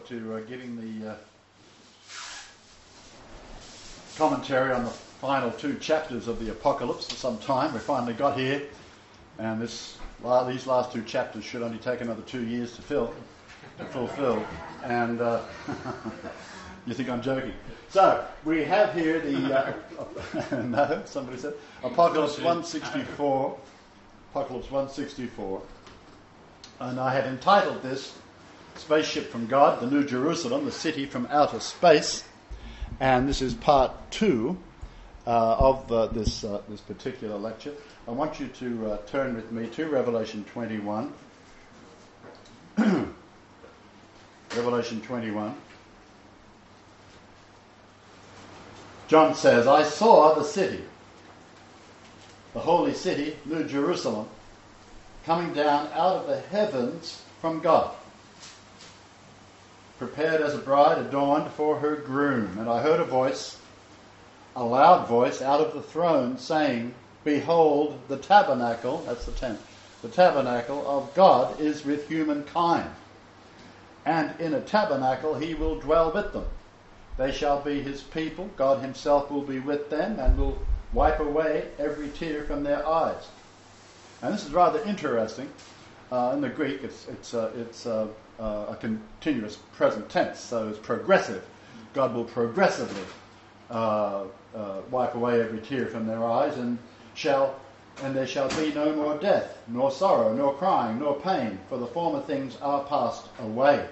to giving the commentary on the final two chapters of the Apocalypse for some time. We finally got here, and these last two chapters should only take another 2 years to fulfill. And you think I'm joking? So we have here the no, somebody said Apocalypse 164. Apocalypse 164, and I have entitled this "Spaceship from God, the New Jerusalem, the City from Outer Space," and this is part 2 of this particular lecture. I want you to turn with me to Revelation 21. Revelation 21. John says, "I saw the city, the holy city, New Jerusalem, coming down out of the heavens from God, prepared as a bride adorned for her groom. And I heard a voice, a loud voice, out of the throne saying, Behold, the tabernacle," that's the tent, "the tabernacle of God is with humankind. And in a tabernacle he will dwell with them. They shall be his people. God himself will be with them and will wipe away every tear from their eyes." And this is rather interesting. In the Greek, it's a continuous present tense, so it's progressive. God will progressively wipe away every tear from their eyes, and there shall be no more death, nor sorrow, nor crying, nor pain, for the former things are passed away.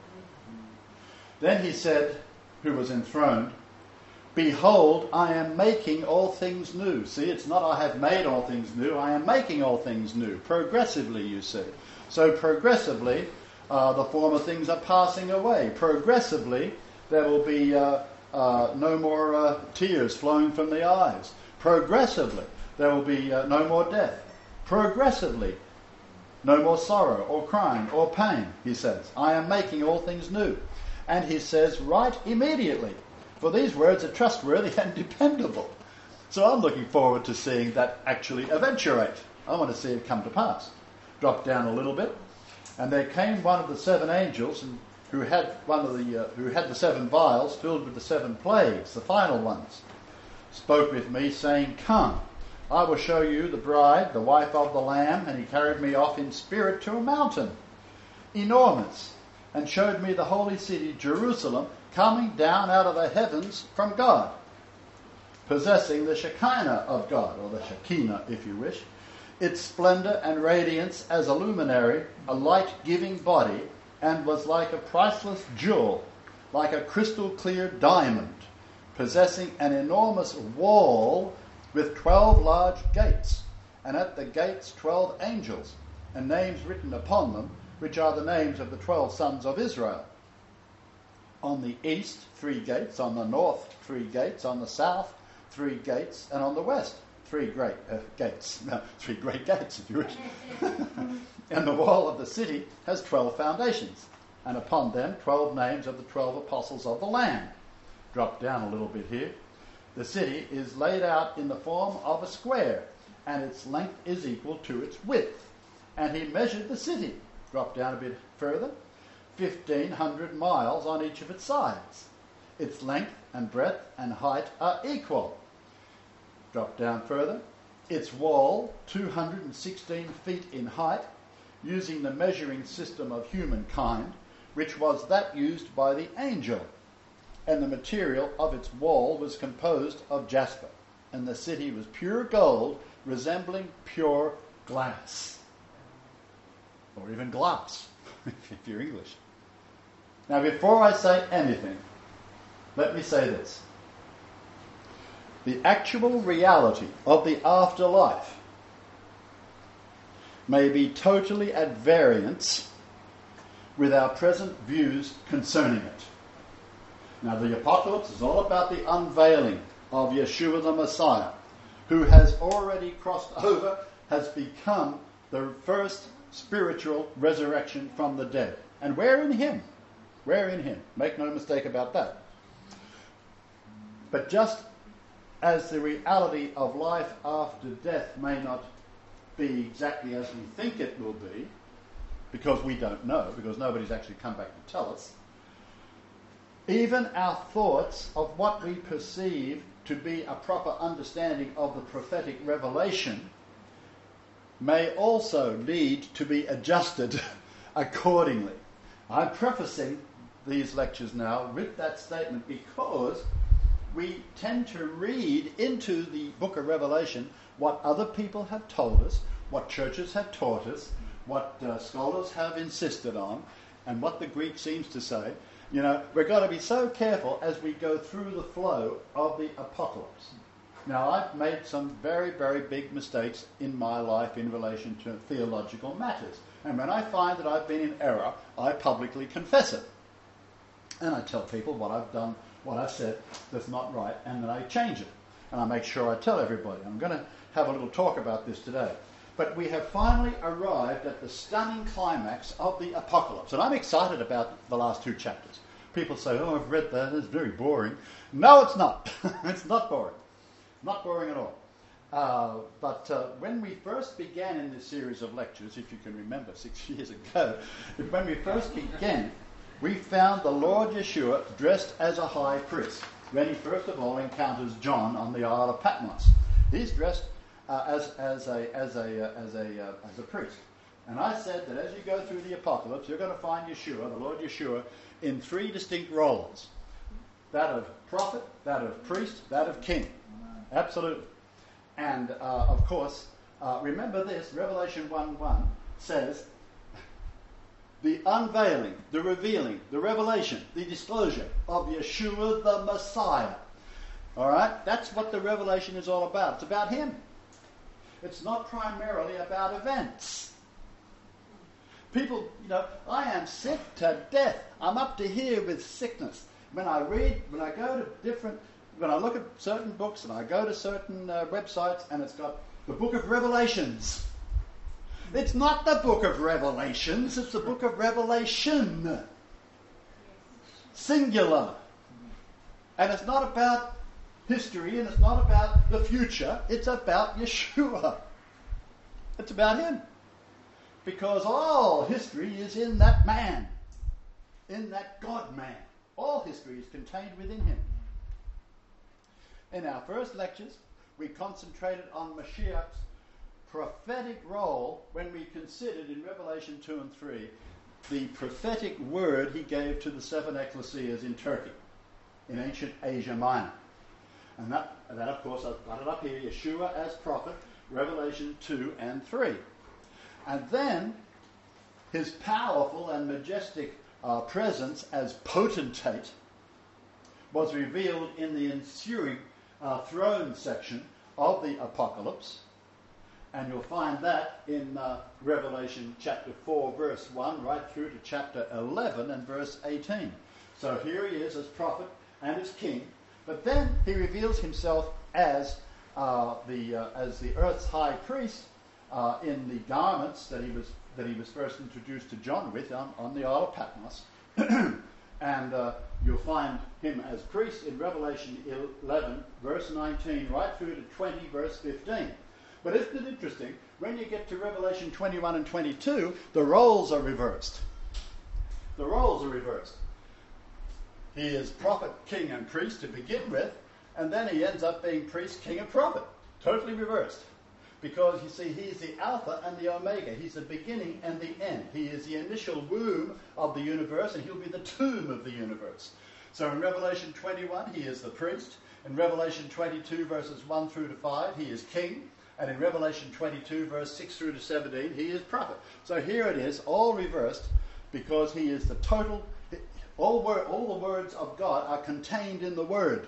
Then he said, who was enthroned, "Behold, I am making all things new." See, it's not I have made all things new, I am making all things new. Progressively, you see. So progressively, the former things are passing away. Progressively, there will be no more tears flowing from the eyes. Progressively, there will be no more death. Progressively, no more sorrow or crying or pain, he says. I am making all things new. And he says, right immediately. For these words are trustworthy and dependable. So I'm looking forward to seeing that actually eventuate. I want to see it come to pass. Drop down a little bit. "And there came one of the 7 angels who had the 7 vials filled with the 7 plagues, the final ones, spoke with me, saying, Come, I will show you the bride, the wife of the Lamb. And he carried me off in spirit to a mountain, enormous, and showed me the holy city, Jerusalem, coming down out of the heavens from God, possessing the Shekinah of God," or the Shekinah if you wish, "its splendour and radiance as a luminary, a light-giving body, and was like a priceless jewel, like a crystal-clear diamond, possessing an enormous wall with 12 large gates, and at the gates 12 angels, and names written upon them, which are the names of the 12 sons of Israel. On the east, 3 gates. On the north, 3 gates. On the south, 3 gates. And on the west, 3 great gates. No, 3 great gates, if you wish. And the wall of the city has 12 foundations. And upon them, 12 names of the 12 apostles of the Lamb." Drop down a little bit here. "The city is laid out in the form of a square, and its length is equal to its width. And he measured the city." Drop down a bit further. 1,500 miles on each of its sides. Its length and breadth and height are equal. Drop down further. Its wall, 216 feet in height, using the measuring system of humankind, which was that used by the angel. And the material of its wall was composed of jasper. And the city was pure gold, resembling pure glass. Or even glass, if you're English. Now, before I say anything, let me say this. The actual reality of the afterlife may be totally at variance with our present views concerning it. Now, the Apocalypse is all about the unveiling of Yeshua the Messiah, who has already crossed over, has become the first spiritual resurrection from the dead. And we're in him. We're in him. Make no mistake about that. But just as the reality of life after death may not be exactly as we think it will be, because we don't know, because nobody's actually come back to tell us, even our thoughts of what we perceive to be a proper understanding of the prophetic revelation may also need to be adjusted accordingly. I'm prefacing these lectures now with that statement because we tend to read into the book of Revelation what other people have told us, what churches have taught us, what scholars have insisted on, and what the Greek seems to say. You know, we've got to be so careful as we go through the flow of the apocalypse. Now, I've made some very, very big mistakes in my life in relation to theological matters. And when I find that I've been in error, I publicly confess it. And I tell people what I've done, what I've said that's not right, and then I change it. And I make sure I tell everybody. I'm going to have a little talk about this today. But we have finally arrived at the stunning climax of the apocalypse. And I'm excited about the last 2 chapters. People say, oh, I've read that, it's very boring. No, it's not. It's not boring. Not boring at all. But when we first began in this series of lectures, if you can remember 6 years ago, when we first began, we found the Lord Yeshua dressed as a high priest when he first of all encounters John on the Isle of Patmos. He's dressed as a priest. And I said that as you go through the apocalypse, you're going to find Yeshua, the Lord Yeshua, in 3 distinct roles. That of prophet, that of priest, that of king. Absolutely. And of course, remember this, Revelation 1:1 says, the unveiling, the revealing, the revelation, the disclosure of Yeshua the Messiah. All right? That's what the revelation is all about. It's about him. It's not primarily about events. People, you know, I am sick to death. I'm up to here with sickness. When I look at certain books and I go to certain websites and it's got the book of Revelations. It's not the book of Revelations, it's the book of Revelation. Singular. And it's not about history and it's not about the future, it's about Yeshua. It's about him. Because all history is in that man, in that God-man. All history is contained within him. In our first lectures, we concentrated on Mashiach's prophetic role when we considered in Revelation 2 and 3 the prophetic word he gave to the 7 ecclesias in Turkey, in ancient Asia Minor. And that of course, I've got it up here, Yeshua as prophet, Revelation 2 and 3. And then his powerful and majestic presence as potentate was revealed in the ensuing throne section of the Apocalypse. And you'll find that in Revelation chapter 4, verse 1, right through to chapter 11 and verse 18. So here he is as prophet and as king. But then he reveals himself as the earth's high priest in the garments that he was first introduced to John with on the Isle of Patmos. And you'll find him as priest in Revelation 11, verse 19, right through to 20, verse 15. But isn't it interesting, when you get to Revelation 21 and 22, the roles are reversed. The roles are reversed. He is prophet, king, and priest to begin with, and then he ends up being priest, king, and prophet. Totally reversed. Because, you see, he is the Alpha and the Omega. He's the beginning and the end. He is the initial womb of the universe, and he'll be the tomb of the universe. So in Revelation 21, he is the priest. In Revelation 22, verses 1 through to 5, he is king. And in Revelation 22, verse 6 through to 17, he is prophet. So here it is, all reversed, because he is the total... All the words of God are contained in the Word.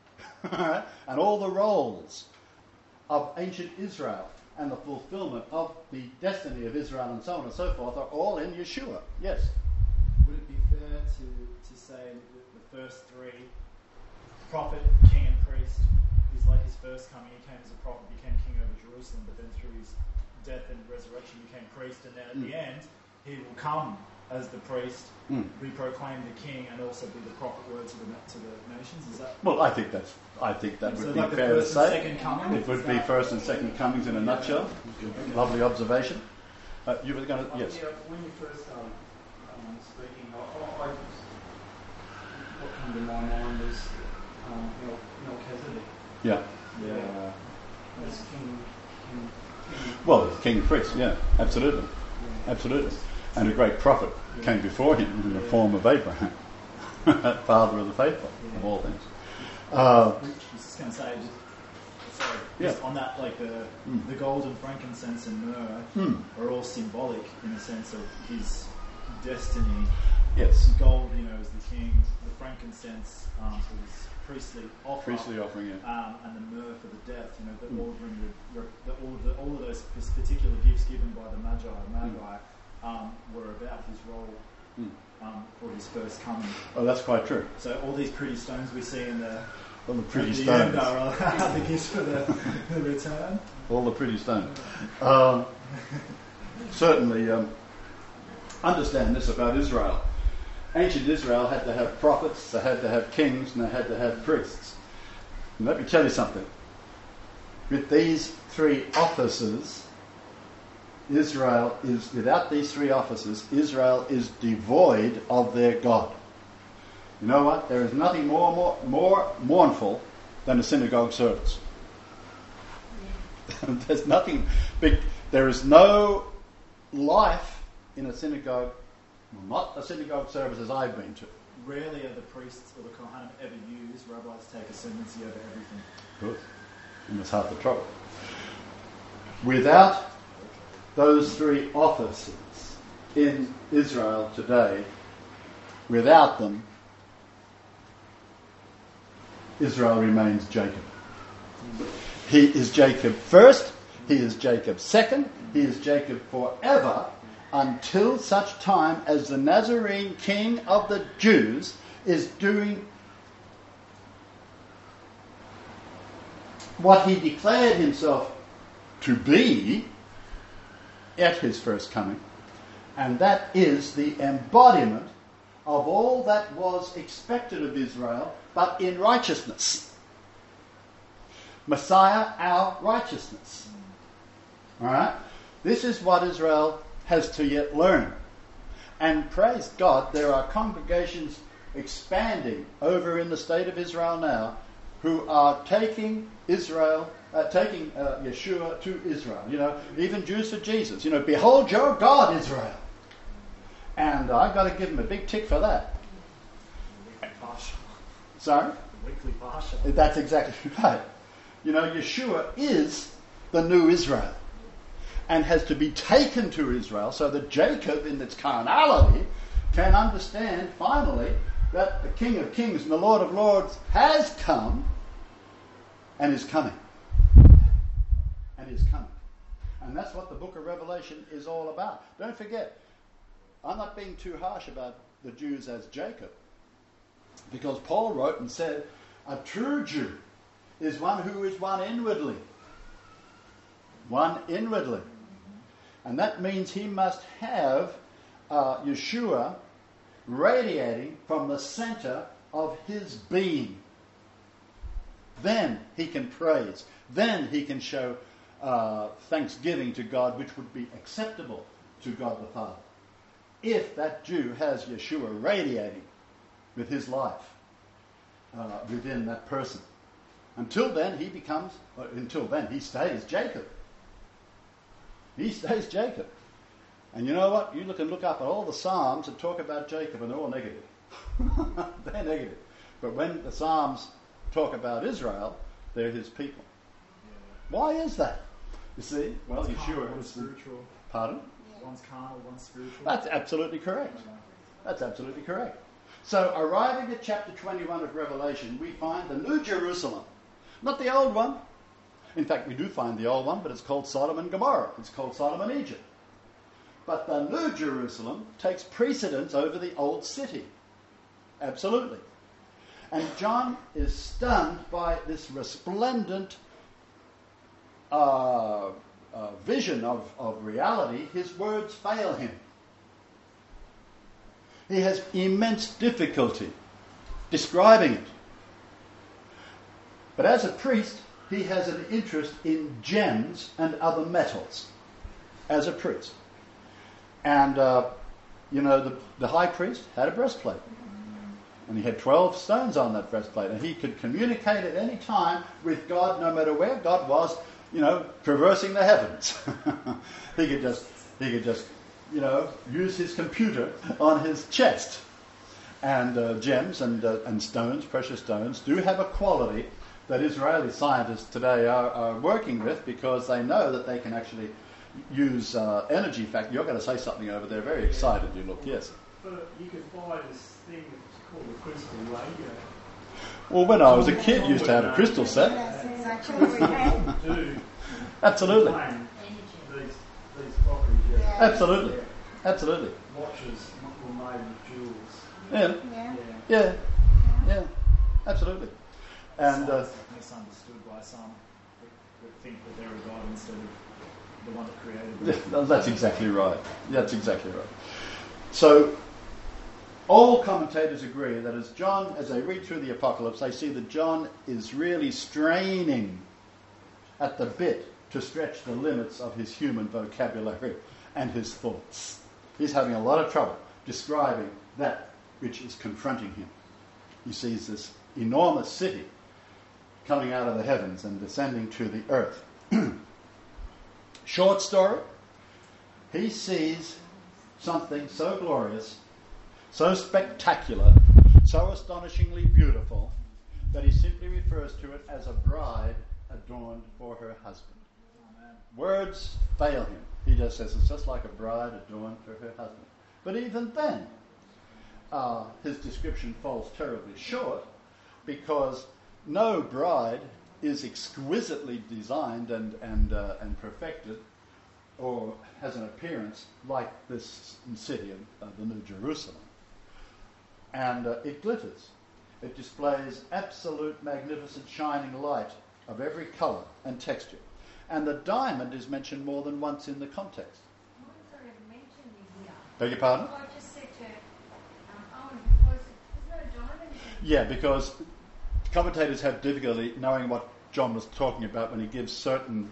And all the roles of ancient Israel and the fulfillment of the destiny of Israel and so on and so forth are all in Yeshua. Yes? Would it be fair to say that the first 3, prophet, king and priest, is like his first coming? He came as a prophet, became king over Jerusalem, but then through his death and resurrection became priest, and then at the end he will come as the priest, be proclaimed the king, and also be the prophet word to the nations. Is that? Well, I think that would be like fair to say. Second coming, it would be first and second comings in a nutshell. Lovely observation. You were going to, yes. Yeah, when you first speaking, what came to my mind was Melchizedek. Yeah. Yeah. As king. Well, king and priest, yeah, absolutely. Yeah. Absolutely. And a great prophet came before him in the form of Abraham, father of the faithful, of all things. I was just going to say, Yeah. on that, like the gold and frankincense and myrrh are all symbolic in the sense of his destiny. Yes. Gold, is the king. The frankincense is priestly offering, yeah. and the myrrh for the death. The ordering, all of those particular gifts given by the Magi were about his role for his first coming. Oh, that's quite true. So all these pretty stones we see in the All the pretty at the stones. end are the gifts for the return. All the pretty stones. Certainly, understand this about Israel. Ancient Israel had to have prophets, they had to have kings, and they had to have priests. And let me tell you something. With these three offices, Israel is, without these three offices, Israel is devoid of their God. You know what? There is nothing more mournful than a synagogue service. There's nothing big. There is no life in a synagogue, not a synagogue service as I've been to. Rarely are the priests or the Kohanim ever used. Rabbis take ascendancy over everything. Good. And that's half the trouble. Without those three offices in Israel today, without them, Israel remains Jacob. He is Jacob first, he is Jacob second, he is Jacob forever, until such time as the Nazarene king of the Jews is doing what he declared himself to be at his first coming, and that is the embodiment of all that was expected of Israel, but in righteousness. Messiah, our righteousness. All right? This is what Israel has to yet learn. And praise God, there are congregations expanding over in the state of Israel now who are taking Yeshua to Israel. Even Jews for Jesus. Behold your God, Israel. And I've got to give them a big tick for that. Sorry? Weekly Pasha. That's exactly right. Yeshua is the new Israel and has to be taken to Israel so that Jacob, in its carnality, can understand finally that the King of Kings and the Lord of Lords has come and is coming. And is coming. And that's what the book of Revelation is all about. Don't forget, I'm not being too harsh about the Jews as Jacob, because Paul wrote and said, a true Jew is one who is one inwardly. One inwardly. And that means he must have Yeshua radiating from the center of his being. Then he can praise. Then he can show thanksgiving to God, which would be acceptable to God the Father. If that Jew has Yeshua radiating with his life within that person. Until then, he stays Jacob. He stays Jacob. And you know what? You look up at all the Psalms that talk about Jacob, and they're all negative. They're negative. But when the Psalms talk about Israel, they're his people. Yeah. Why is that? You see? Well, One's carnal, Yeshua one's is... spiritual. Pardon? One's carnal, one's spiritual. That's absolutely correct. That's absolutely correct. So, arriving at chapter 21 of Revelation, we find the New Jerusalem. Not the old one. In fact, we do find the old one, but it's called Sodom and Gomorrah. It's called Sodom and Egypt. But the New Jerusalem takes precedence over the old city. Absolutely. And John is stunned by this resplendent vision of reality. His words fail him. He has immense difficulty describing it. But as a priest, he has an interest in gems and other metals. As a priest. And, the high priest had a breastplate. And he had 12 stones on that breastplate. And he could communicate at any time with God, no matter where God was, traversing the heavens. he could just, use his computer on his chest. And gems and stones, precious stones, do have a quality that Israeli scientists today are working with, because they know that they can actually use energy factor. You're going to say something over there. Very excited you look. Yes. But you can buy this thing called a crystal radio. Well, when I was a kid, used to have a crystal set. That's exactly what we had. Do Absolutely. these properties. Yeah. Absolutely. Absolutely. Watches were made with jewels. Yeah. Absolutely. And misunderstood by some that think that they're a god instead of the one that created them. that's exactly right. That's exactly right. So, all commentators agree that as they read through the Apocalypse, they see that John is really straining at the bit to stretch the limits of his human vocabulary and his thoughts. He's having a lot of trouble describing that which is confronting him. He sees this enormous city coming out of the heavens and descending to the earth. Short story, he sees something so glorious, so spectacular, so astonishingly beautiful, that he simply refers to it as a bride adorned for her husband. Amen. Words fail him. He just says it's just like a bride adorned for her husband. But even then, his description falls terribly short, because no bride is exquisitely designed and perfected, or has an appearance like this city of the New Jerusalem. And it glitters. It displays absolute magnificent shining light of every colour and texture. And the diamond is mentioned more than once in the context. Beg your pardon? I just said to Owen, because there's no diamond. Yeah, because commentators have difficulty knowing what John was talking about when he gives certain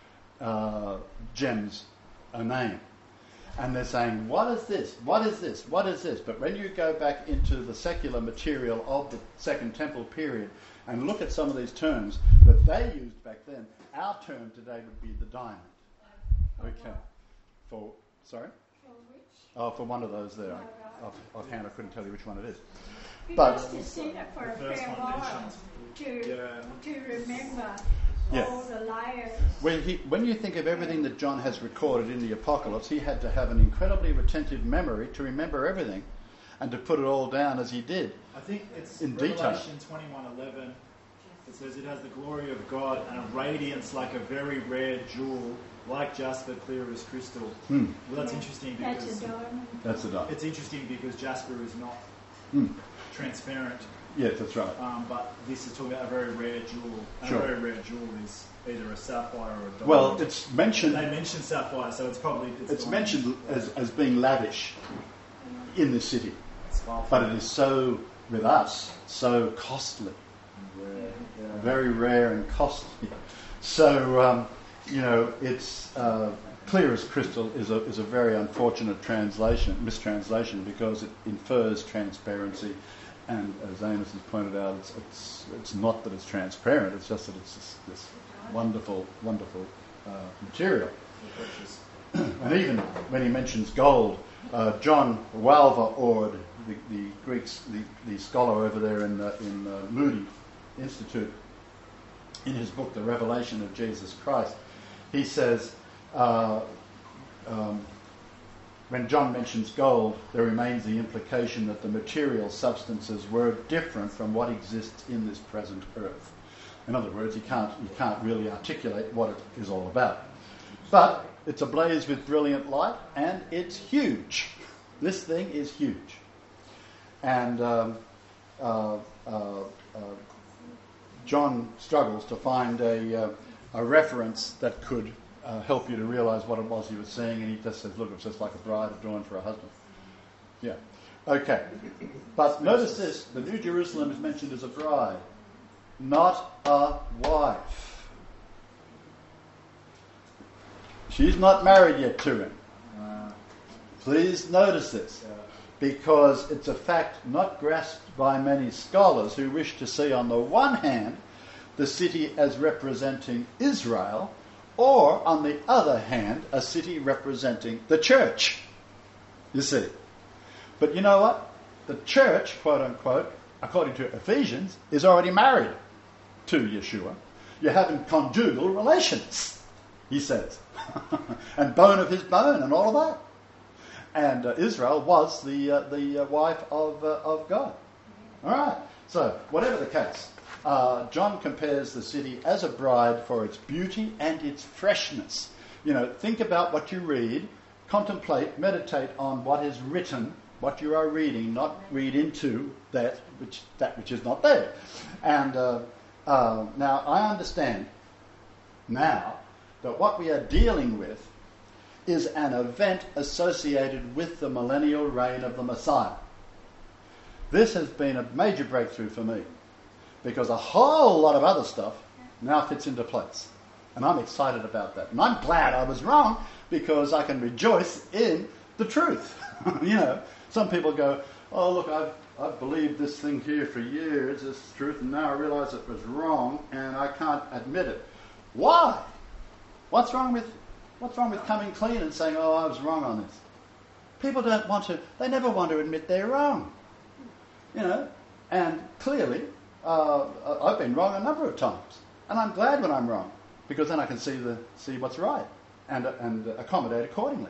gems a name. And they're saying, what is this? What is this? What is this? But when you go back into the secular material of the Second Temple period and look at some of these terms that they used back then, our term today would be the diamond. Okay. Sorry? For which? Oh, for one of those there. Offhand, I couldn't tell you which one it is. Because to sing it for a first fair one while, mentioned. to remember Yeah. all the layers. When you think of everything that John has recorded in the Apocalypse, he had to have an incredibly retentive memory to remember everything and to put it all down as he did. I think it's in detail. Revelation 21:11. It says it has the glory of God and a radiance like a very rare jewel, like jasper, clear as crystal. Well, that's interesting That's because a diamond. That's the diamond. it's interesting because jasper is not transparent. Yes, that's right. But this is talking about a very rare jewel. And Sure. a very rare jewel is either a sapphire or a diamond. Well, it's mentioned. They mention sapphire, so it's probably... It's diamond. mentioned as being lavish in the city, It's far but from it is so, with us, so costly, rare. Yeah. very rare and costly. So, it's clear as crystal is a very unfortunate mistranslation, because it infers transparency, and as Amos has pointed out, it's not that it's transparent; it's just that it's this wonderful, wonderful material. Precious. And even when he mentions gold, John Walver-Ord, the Greeks, the scholar over there in Moody Institute, in his book The Revelation of Jesus Christ, he says when John mentions gold, there remains the implication that the material substances were different from what exists in this present earth. In other words, you can't really articulate what it is all about. But it's ablaze with brilliant light, and it's huge. This thing is huge. And John struggles to find a reference that could help you to realise what it was he was saying, and he just says, look, it's just like a bride adorned for a husband. Yeah. Okay. But notice this, the New Jerusalem is mentioned as a bride, not a wife. She's not married yet to him. Please notice this. because it's a fact not grasped by many scholars who wish to see on the one hand the city as representing Israel, or on the other hand a city representing the church. You see. But you know what? The church, quote unquote, according to Ephesians, is already married to Yeshua. You're having conjugal relations, he says. And bone of his bone and all of that. And Israel was the wife of God. All right. So, whatever the case, John compares the city as a bride for its beauty and its freshness. You know, think about what you read, contemplate, meditate on what is written, what you are reading, not read into that which is not there. And now I understand now that what we are dealing with is an event associated with the millennial reign of the Messiah. This has been a major breakthrough for me, because a whole lot of other stuff now fits into place. And I'm excited about that. And I'm glad I was wrong, because I can rejoice in the truth. You know, some people go, oh, look, I've believed this thing here for years, this truth, and now I realise it was wrong, and I can't admit it. Why? What's wrong with coming clean and saying, oh, I was wrong on this? People they never want to admit they're wrong. You know, and clearly, I've been wrong a number of times. And I'm glad when I'm wrong, because then I can see what's right and accommodate accordingly.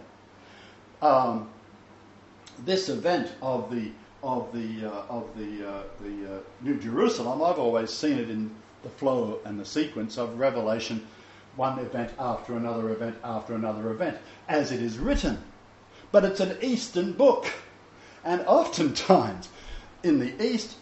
This event of the New Jerusalem, I've always seen it in the flow and the sequence of Revelation, one event after another event after another event, as it is written. But it's an Eastern book, and oftentimes in the East,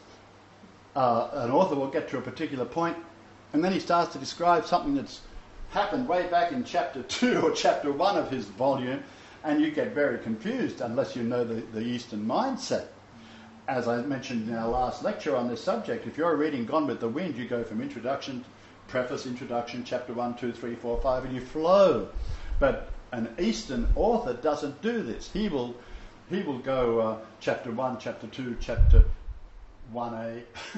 an author will get to a particular point, and then he starts to describe something that's happened way back in chapter 2 or chapter 1 of his volume, and you get very confused unless you know the Eastern mindset. As I mentioned in our last lecture on this subject, if you're reading Gone with the Wind, you go from introduction, preface, introduction, chapter 1, 2, 3, 4, 5, and you flow. But an Eastern author doesn't do this. He will go chapter 1, chapter 2, chapter 1a,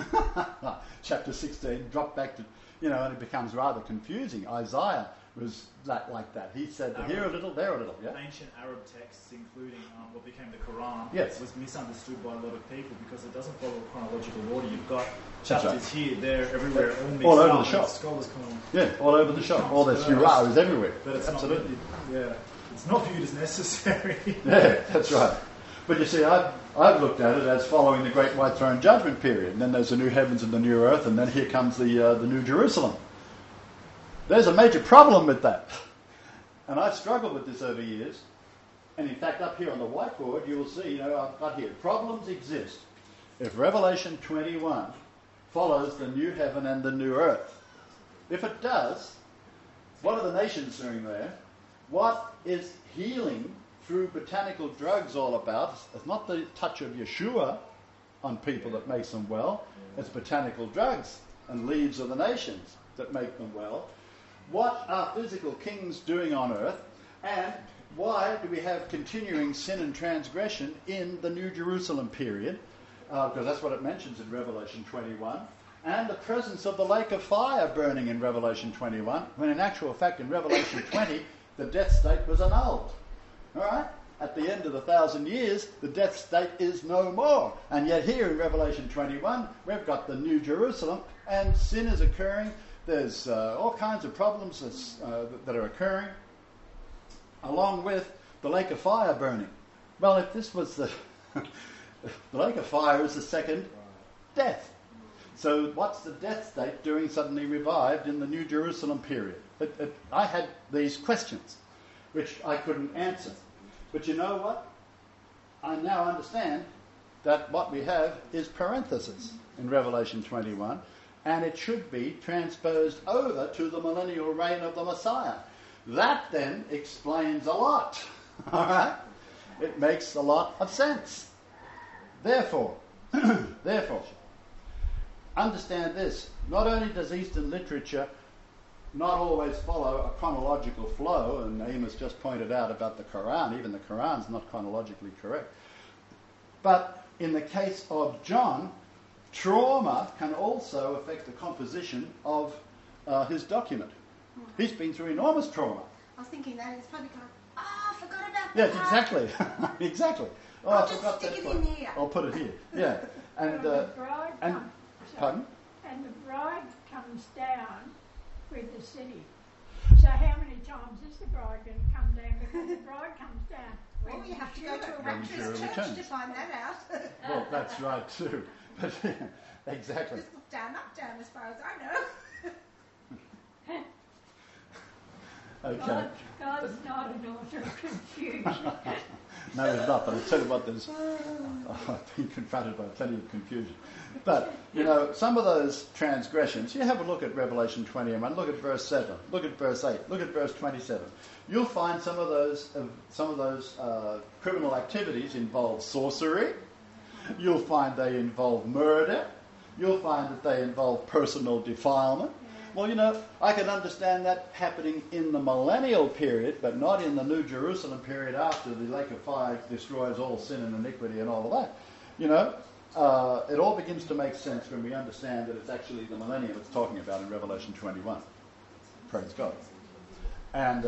chapter 16, drop back to, and it becomes rather confusing. Isaiah was like that. He said, here a little, there a little. Yeah? Ancient Arab texts, including what became the Quran, yes, was misunderstood by a lot of people because it doesn't follow chronological order. You've got chapters here, there, everywhere, all over the shop. Scholars come yeah, all over the shop. All the surah is everywhere. But it's absolutely. It's not viewed as necessary. Yeah, that's right. But you see, I've looked at it as following the Great White Throne Judgment period, and then there's the new heavens and the new earth, and then here comes the New Jerusalem. There's a major problem with that. And I've struggled with this over years. And in fact, up here on the whiteboard, you will see, I've got here, problems exist if Revelation 21 follows the new heaven and the new earth. If it does, what are the nations doing there? What is healing through botanical drugs all about? It's not the touch of Yeshua on people that makes them well. It's botanical drugs and leaves of the nations that make them well. What are physical kings doing on earth? And why do we have continuing sin and transgression in the New Jerusalem period? Because that's what it mentions in Revelation 21. And the presence of the lake of fire burning in Revelation 21, when in actual fact in Revelation 20, the death state was annulled. All right? At the end of the 1,000 years, the death state is no more. And yet here in Revelation 21, we've got the New Jerusalem, and sin is occurring. There's all kinds of problems that are occurring, along with the lake of fire burning. Well, if this was the lake of fire is the second death. So what's the death state doing suddenly revived in the New Jerusalem period? I had these questions, which I couldn't answer. But you know what? I now understand that what we have is parenthesis in Revelation 21, and it should be transposed over to the millennial reign of the Messiah. That then explains a lot. All right? It makes a lot of sense. Therefore, understand this. Not only does Eastern literature not always follow a chronological flow, and Amos just pointed out about the Quran, even the Quran's not chronologically correct, But in the case of John, trauma can also affect the composition of his document. He's been through enormous trauma. I was thinking that it's probably going, I forgot about that. Yes, part." exactly. Exactly. Oh, I'll I just forgot stick that it part. in here. I'll put it here. Yeah. And, the bride and comes, pardon? and the bride comes down with the city. So how many times is the bride going to come down? Because the bride comes down. Well, you have to go to a When rapturous Yeshua church returns. to find that out. Well, that's right too. But exactly. Just look down, up, down, as far as I know. Okay. God's not an author of confusion. No, it's not. But I'll tell you what, I've been confronted by plenty of confusion. But, you know, some of those transgressions, you have a look at Revelation 21, look at verse 7, look at verse 8, look at verse 27. You'll find some of those criminal activities involve sorcery. You'll find they involve murder. You'll find that they involve personal defilement. Well, you know, I can understand that happening in the millennial period, but not in the New Jerusalem period after the lake of fire destroys all sin and iniquity and all of that. You know, it all begins to make sense when we understand that it's actually the millennium it's talking about in Revelation 21. Praise God. And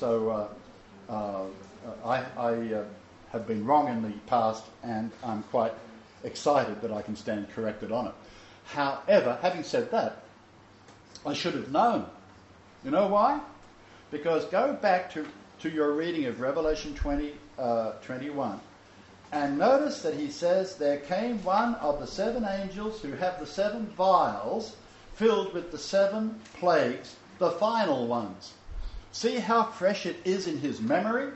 I have been wrong in the past, and I'm quite excited that I can stand corrected on it. However, having said that, I should have known. You know why? Because go back to your reading of Revelation 21 and notice that he says, there came one of the 7 angels who have the 7 vials filled with the 7 plagues, the final ones. See how fresh it is in his memory?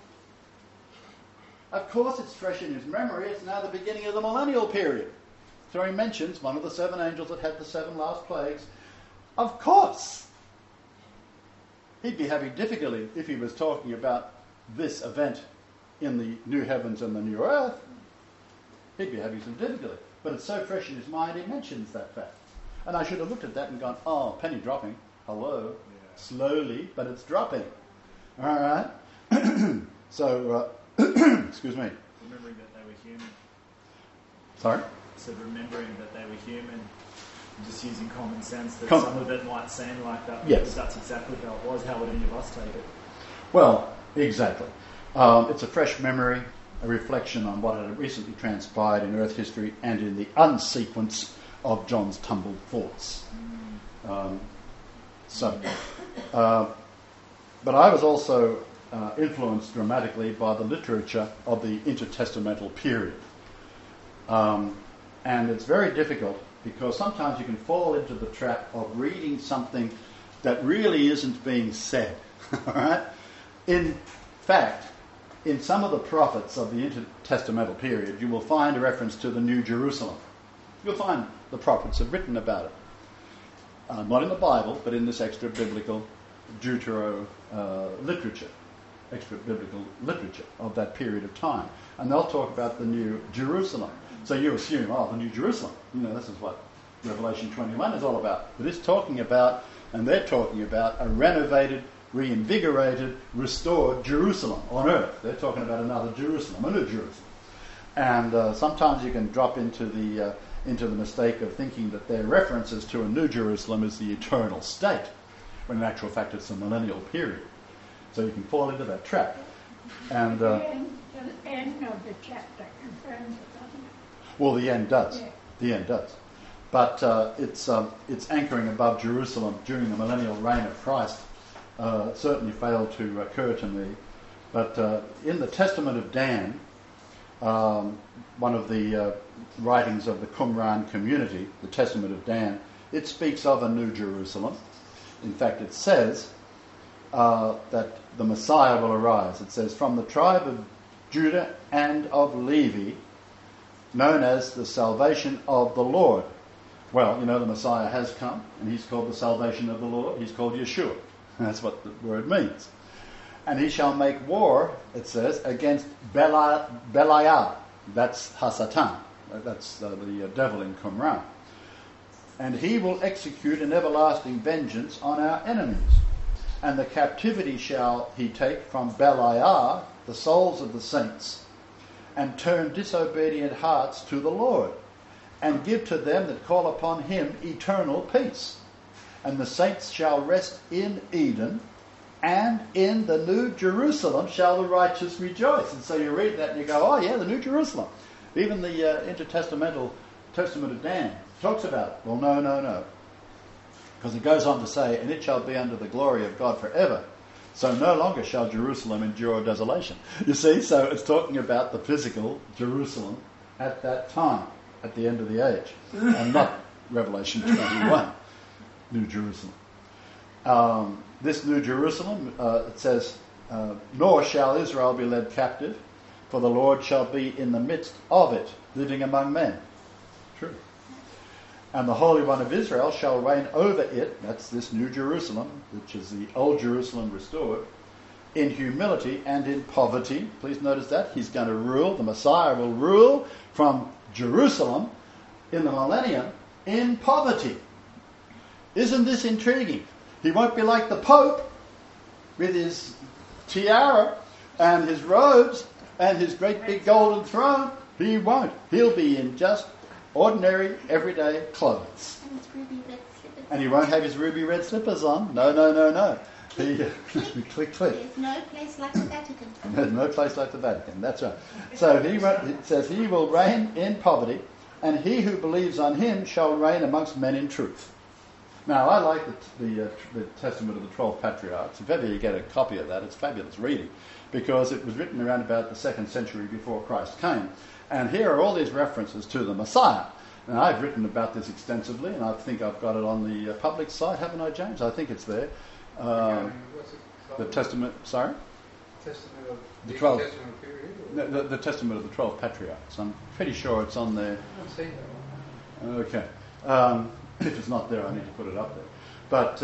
Of course it's fresh in his memory. It's now the beginning of the millennial period. So he mentions one of the 7 angels that had the 7 last plagues. Of course, he'd be having difficulty if he was talking about this event in the new heavens and the new earth. He'd be having some difficulty. But it's so fresh in his mind, he mentions that fact. And I should have looked at that and gone, oh, penny dropping. Hello. Yeah. Slowly, but it's dropping. All right? So, excuse me. Remembering that they were human. Sorry? So remembering that they were human. Just using common sense that some of it might seem like that, yes. But that's exactly how it was. How would any of us take it? Well, exactly. It's a fresh memory, a reflection on what had recently transpired in Earth history and in the unsequence of John's tumbled thoughts. But I was also influenced dramatically by the literature of the intertestamental period. And it's very difficult because sometimes you can fall into the trap of reading something that really isn't being said. All right? In fact, in some of the prophets of the intertestamental period, you will find a reference to the New Jerusalem. You'll find the prophets have written about it. Not in the Bible, but in this extra-biblical literature, extra-biblical literature of that period of time. And they'll talk about the New Jerusalem. So you assume, the New Jerusalem. You know, this is what Revelation 21 is all about. But it's talking about, and they're talking about, a renovated, reinvigorated, restored Jerusalem on earth. They're talking about another Jerusalem, a new Jerusalem. And sometimes you can drop into the mistake of thinking that their references to a new Jerusalem is the eternal state, when in actual fact it's a millennial period. So you can fall into that trap. And the end of the chapter confirms it, doesn't it? Well, the end does. Yeah. The end does. But it's anchoring above Jerusalem during the millennial reign of Christ. Certainly failed to occur to me. But in the Testament of Dan, one of the writings of the Qumran community, the Testament of Dan, it speaks of a new Jerusalem. In fact, it says that the Messiah will arise. It says, from the tribe of Judah and of Levi, known as the salvation of the Lord. Well, you know, the Messiah has come, and he's called the salvation of the Lord. He's called Yeshua. That's what the word means. And he shall make war, it says, against Belial. That's Hasatan. That's the devil in Qumran. And he will execute an everlasting vengeance on our enemies. And the captivity shall he take from Belial, the souls of the saints, and turn disobedient hearts to the Lord, and give to them that call upon him eternal peace. And the saints shall rest in Eden, and in the New Jerusalem shall the righteous rejoice. And so you read that and you go, oh yeah, the New Jerusalem. Even the intertestamental Testament of Dan talks about it. Well, no. Because it goes on to say, and it shall be under the glory of God forever. So no longer shall Jerusalem endure desolation. You see, so it's talking about the physical Jerusalem at that time, at the end of the age, and not Revelation 21, New Jerusalem. This New Jerusalem, it says, nor shall Israel be led captive, for the Lord shall be in the midst of it, living among men. True. And the Holy One of Israel shall reign over it, that's this New Jerusalem, which is the old Jerusalem restored, in humility and in poverty. Please notice that. He's going to rule, the Messiah will rule from Jerusalem in the millennium in poverty. Isn't this intriguing? He won't be like the Pope with his tiara and his robes and his great big golden throne. He won't. He'll be in just ordinary, everyday clothes. And his ruby red slippers. And he won't have his ruby red slippers on. No. Click. There's no place like the Vatican. There's no place like the Vatican. That's right. So it says he will reign in poverty, and he who believes on him shall reign amongst men in truth. Now, I like the Testament of the 12 Patriarchs. If ever you get a copy of that, it's fabulous reading, because it was written around about the 2nd century before Christ came. And here are all these references to the Messiah. And I've written about this extensively, and I think I've got it on the public site, haven't I, James? I think it's there. What's it called? The Testament, sorry? Testament of The 12. Testament period? Or? The Testament of the 12 Patriarchs. I'm pretty sure it's on there. I haven't seen that one. Okay. If it's not there, I need to put it up there. But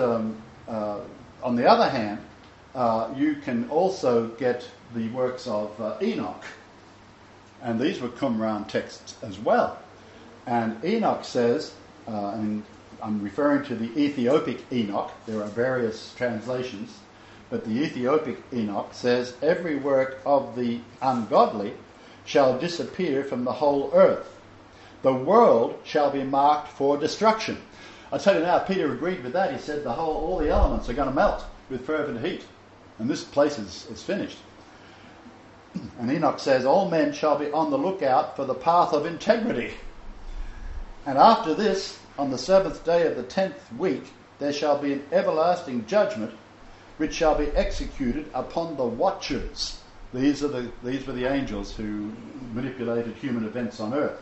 on the other hand, you can also get the works of Enoch. And these were Qumran texts as well. And Enoch says, and I'm referring to the Ethiopic Enoch, there are various translations, but the Ethiopic Enoch says, every work of the ungodly shall disappear from the whole earth. The world shall be marked for destruction. I tell you now, Peter agreed with that. He said all the elements are going to melt with fervent heat. And this place is finished. And Enoch says, all men shall be on the lookout for the path of integrity. And after this, on the 7th day of the 10th week, there shall be an everlasting judgment, which shall be executed upon the watchers. These were the angels who manipulated human events on earth.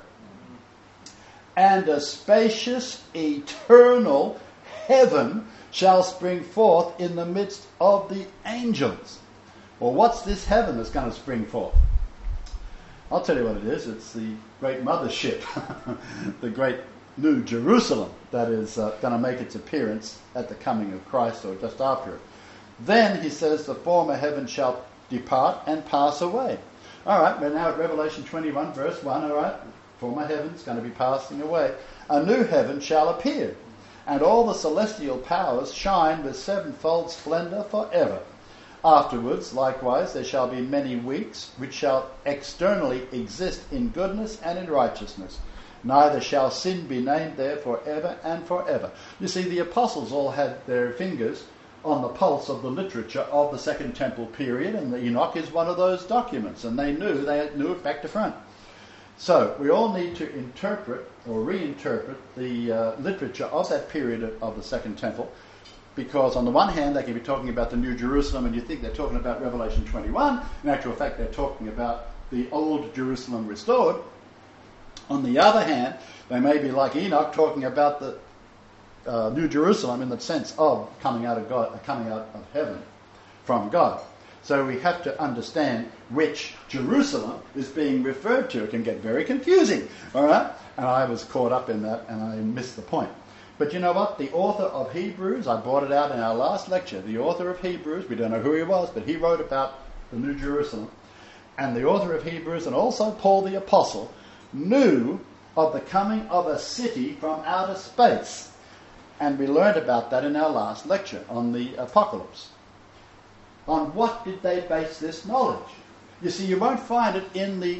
And a spacious, eternal heaven shall spring forth in the midst of the angels. Well, what's this heaven that's going to spring forth? I'll tell you what it is. It's the great mothership, the great New Jerusalem that is going to make its appearance at the coming of Christ or just after it. Then, he says, the former heaven shall depart and pass away. All right, we're now at Revelation 21, verse 1, all right? Former heaven's going to be passing away. A new heaven shall appear, and all the celestial powers shine with sevenfold splendour forever. Afterwards, likewise, there shall be many weeks, which shall externally exist in goodness and in righteousness. Neither shall sin be named there forever and forever. You see, the apostles all had their fingers on the pulse of the literature of the Second Temple period, and Enoch is one of those documents, and they knew it back to front. So we all need to interpret or reinterpret the literature of that period of the Second Temple, because on the one hand they can be talking about the New Jerusalem and you think they're talking about Revelation 21. In actual fact, they're talking about the old Jerusalem restored. On the other hand, they may be like Enoch talking about the New Jerusalem in the sense of coming out of heaven from God. So we have to understand which Jerusalem is being referred to. It can get very confusing, all right? And I was caught up in that and I missed the point. But you know what? The author of Hebrews, I brought it out in our last lecture, the author of Hebrews, we don't know who he was, but he wrote about the New Jerusalem. And the author of Hebrews, and also Paul the Apostle, knew of the coming of a city from outer space. And we learned about that in our last lecture on the Apocalypse. On what did they base this knowledge? You see, you won't find it in the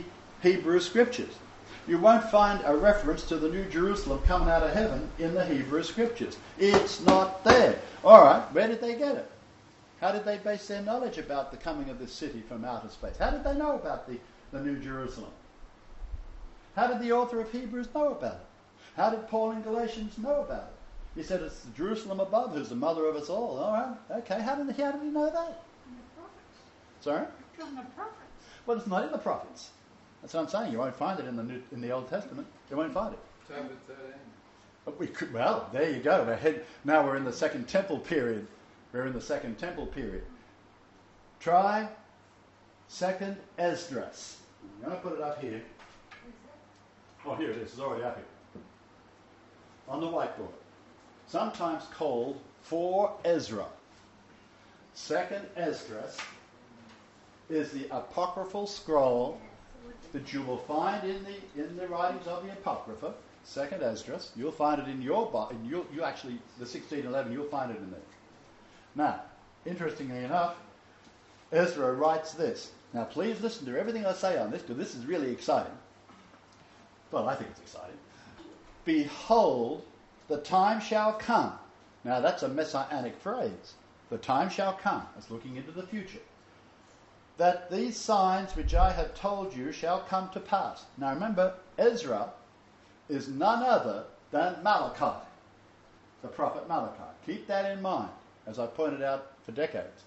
Hebrew scriptures. You won't find a reference to the New Jerusalem coming out of heaven in the Hebrew scriptures. It's not there. All right, where did they get it? How did they base their knowledge about the coming of this city from outer space? How did they know about the New Jerusalem? How did the author of Hebrews know about it? How did Paul in Galatians know about it? He said it's the Jerusalem above who's the mother of us all. All right, okay. How did he know that? From the prophets. Sorry? From the prophets. Well, it's not in the prophets. That's what I'm saying. You won't find it in the Old Testament. You won't find it. Chapter 13. But well, there you go. Now we're in the Second Temple period. We're in the Second Temple period. Try 2nd Esdras. I'm going to put it up here. Oh, here it is. It's already up here. On the whiteboard. Sometimes called 4 Ezra. 2nd Esdras is the apocryphal scroll that you will find in the writings of the Apocrypha. 2nd Esdras. You'll find it in your Bible. You actually, the 1611, you'll find it in there. Now, interestingly enough, Ezra writes this. Now, please listen to everything I say on this, because this is really exciting. Well, I think it's exciting. Behold, the time shall come. Now, that's a messianic phrase. The time shall come. That's looking into the future. That these signs which I have told you shall come to pass. Now, remember, Ezra is none other than Malachi, the prophet Malachi. Keep that in mind, as I pointed out for decades.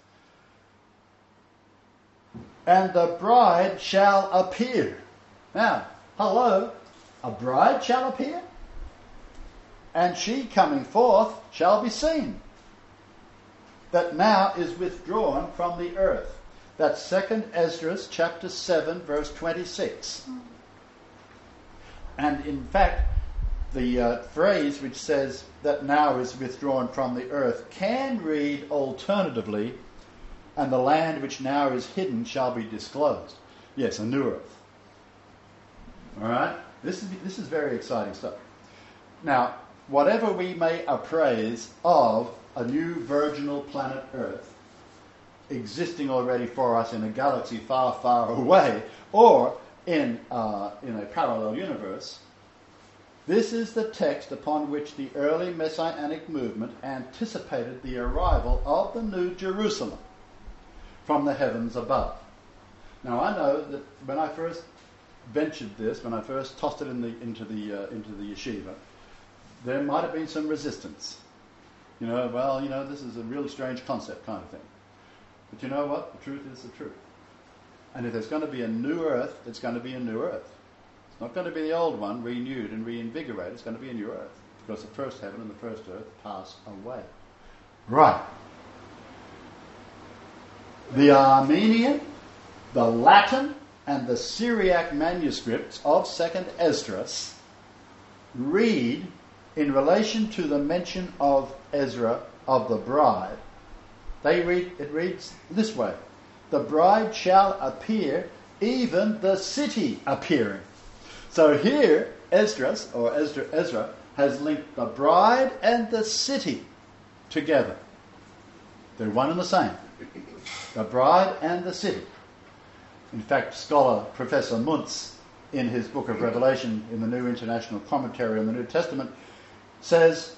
And the bride shall appear. Now, hello, a bride shall appear? And she coming forth shall be seen, that now is withdrawn from the earth. That's 2nd Esdras chapter 7 verse 26. And in fact, the phrase which says that now is withdrawn from the earth can read alternatively, and the land which now is hidden shall be disclosed. Yes, a new earth. All right? This is very exciting stuff. Now, whatever we may appraise of a new virginal planet Earth existing already for us in a galaxy far, far away, or in a parallel universe, this is the text upon which the early Messianic movement anticipated the arrival of the New Jerusalem from the heavens above. Now, I know that when I first ventured this, when I first tossed it into the yeshiva, there might have been some resistance. This is a really strange concept kind of thing. But you know what? The truth is the truth. And if there's going to be a new earth, it's going to be a new earth. It's not going to be the old one renewed and reinvigorated. It's going to be a new earth. Because the first heaven and the first earth pass away. Right. The Armenian, the Latin, and the Syriac manuscripts of 2nd Esdras read, in relation to the mention of Ezra of the bride, it reads this way: the bride shall appear, even the city appearing. So here, Ezra has linked the bride and the city together. They're one and the same. The bride and the city. In fact, scholar Professor Muntz, in his book of Revelation, in the New International Commentary on the New Testament, says,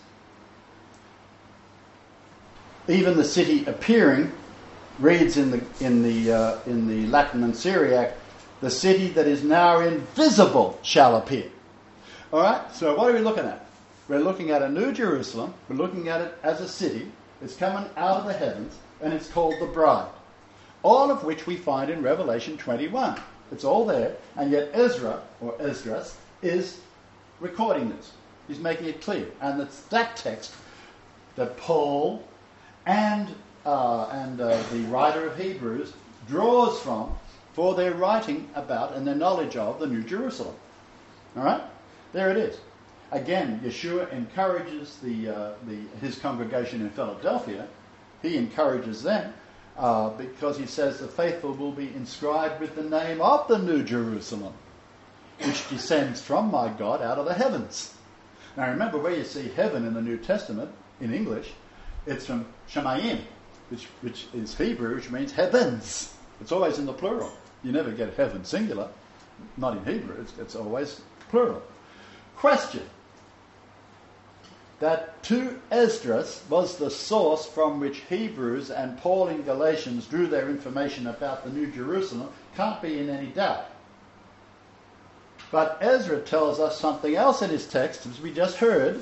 even the city appearing, reads in the Latin and Syriac, the city that is now invisible shall appear. All right. So what are we looking at? We're looking at a new Jerusalem. We're looking at it as a city. It's coming out of the heavens, and it's called the bride. All of which we find in Revelation 21. It's all there, and yet Ezra, or Esdras, is recording this. He's making it clear. And it's that text that Paul and the writer of Hebrews draws from for their writing about and their knowledge of the New Jerusalem. All right? There it is. Again, Yeshua encourages his congregation in Philadelphia. He encourages them because he says the faithful will be inscribed with the name of the New Jerusalem, which descends from my God out of the heavens. Now remember, where you see heaven in the New Testament, in English, it's from Shemayim, which is Hebrew, which means heavens. It's always in the plural. You never get heaven singular. Not in Hebrew, it's always plural. Question. That to Esdras was the source from which Hebrews and Paul in Galatians drew their information about the New Jerusalem can't be in any doubt. But Ezra tells us something else in his text, as we just heard,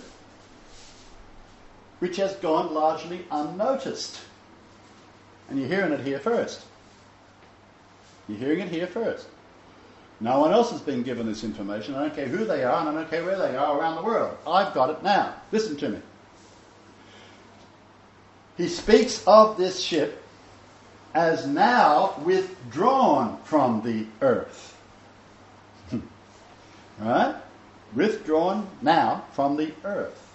which has gone largely unnoticed. And you're hearing it here first. You're hearing it here first. No one else has been given this information. I don't care who they are, and I don't care where they are around the world. I've got it now. Listen to me. He speaks of this ship as now withdrawn from the earth. Right? Withdrawn now from the earth.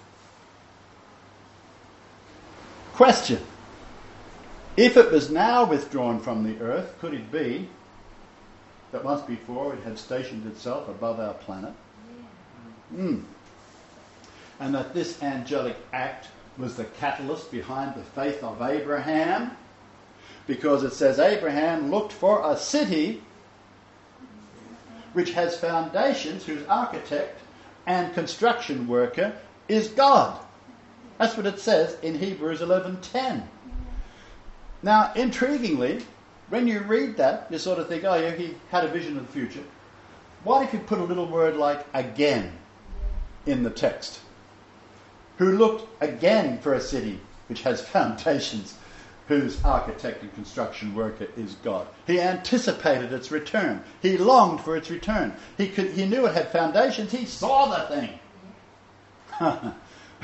Question. If it was now withdrawn from the earth, could it be that once before it had stationed itself above our planet? And that this angelic act was the catalyst behind the faith of Abraham? Because it says Abraham looked for a city which has foundations, whose architect and construction worker is God. That's what it says in Hebrews 11:10. Now, intriguingly, when you read that, you sort of think, oh yeah, he had a vision of the future. What if you put a little word like again in the text? Who looked again for a city which has foundations, whose architect and construction worker is God. He anticipated its return. He longed for its return. He knew it had foundations. He saw the thing.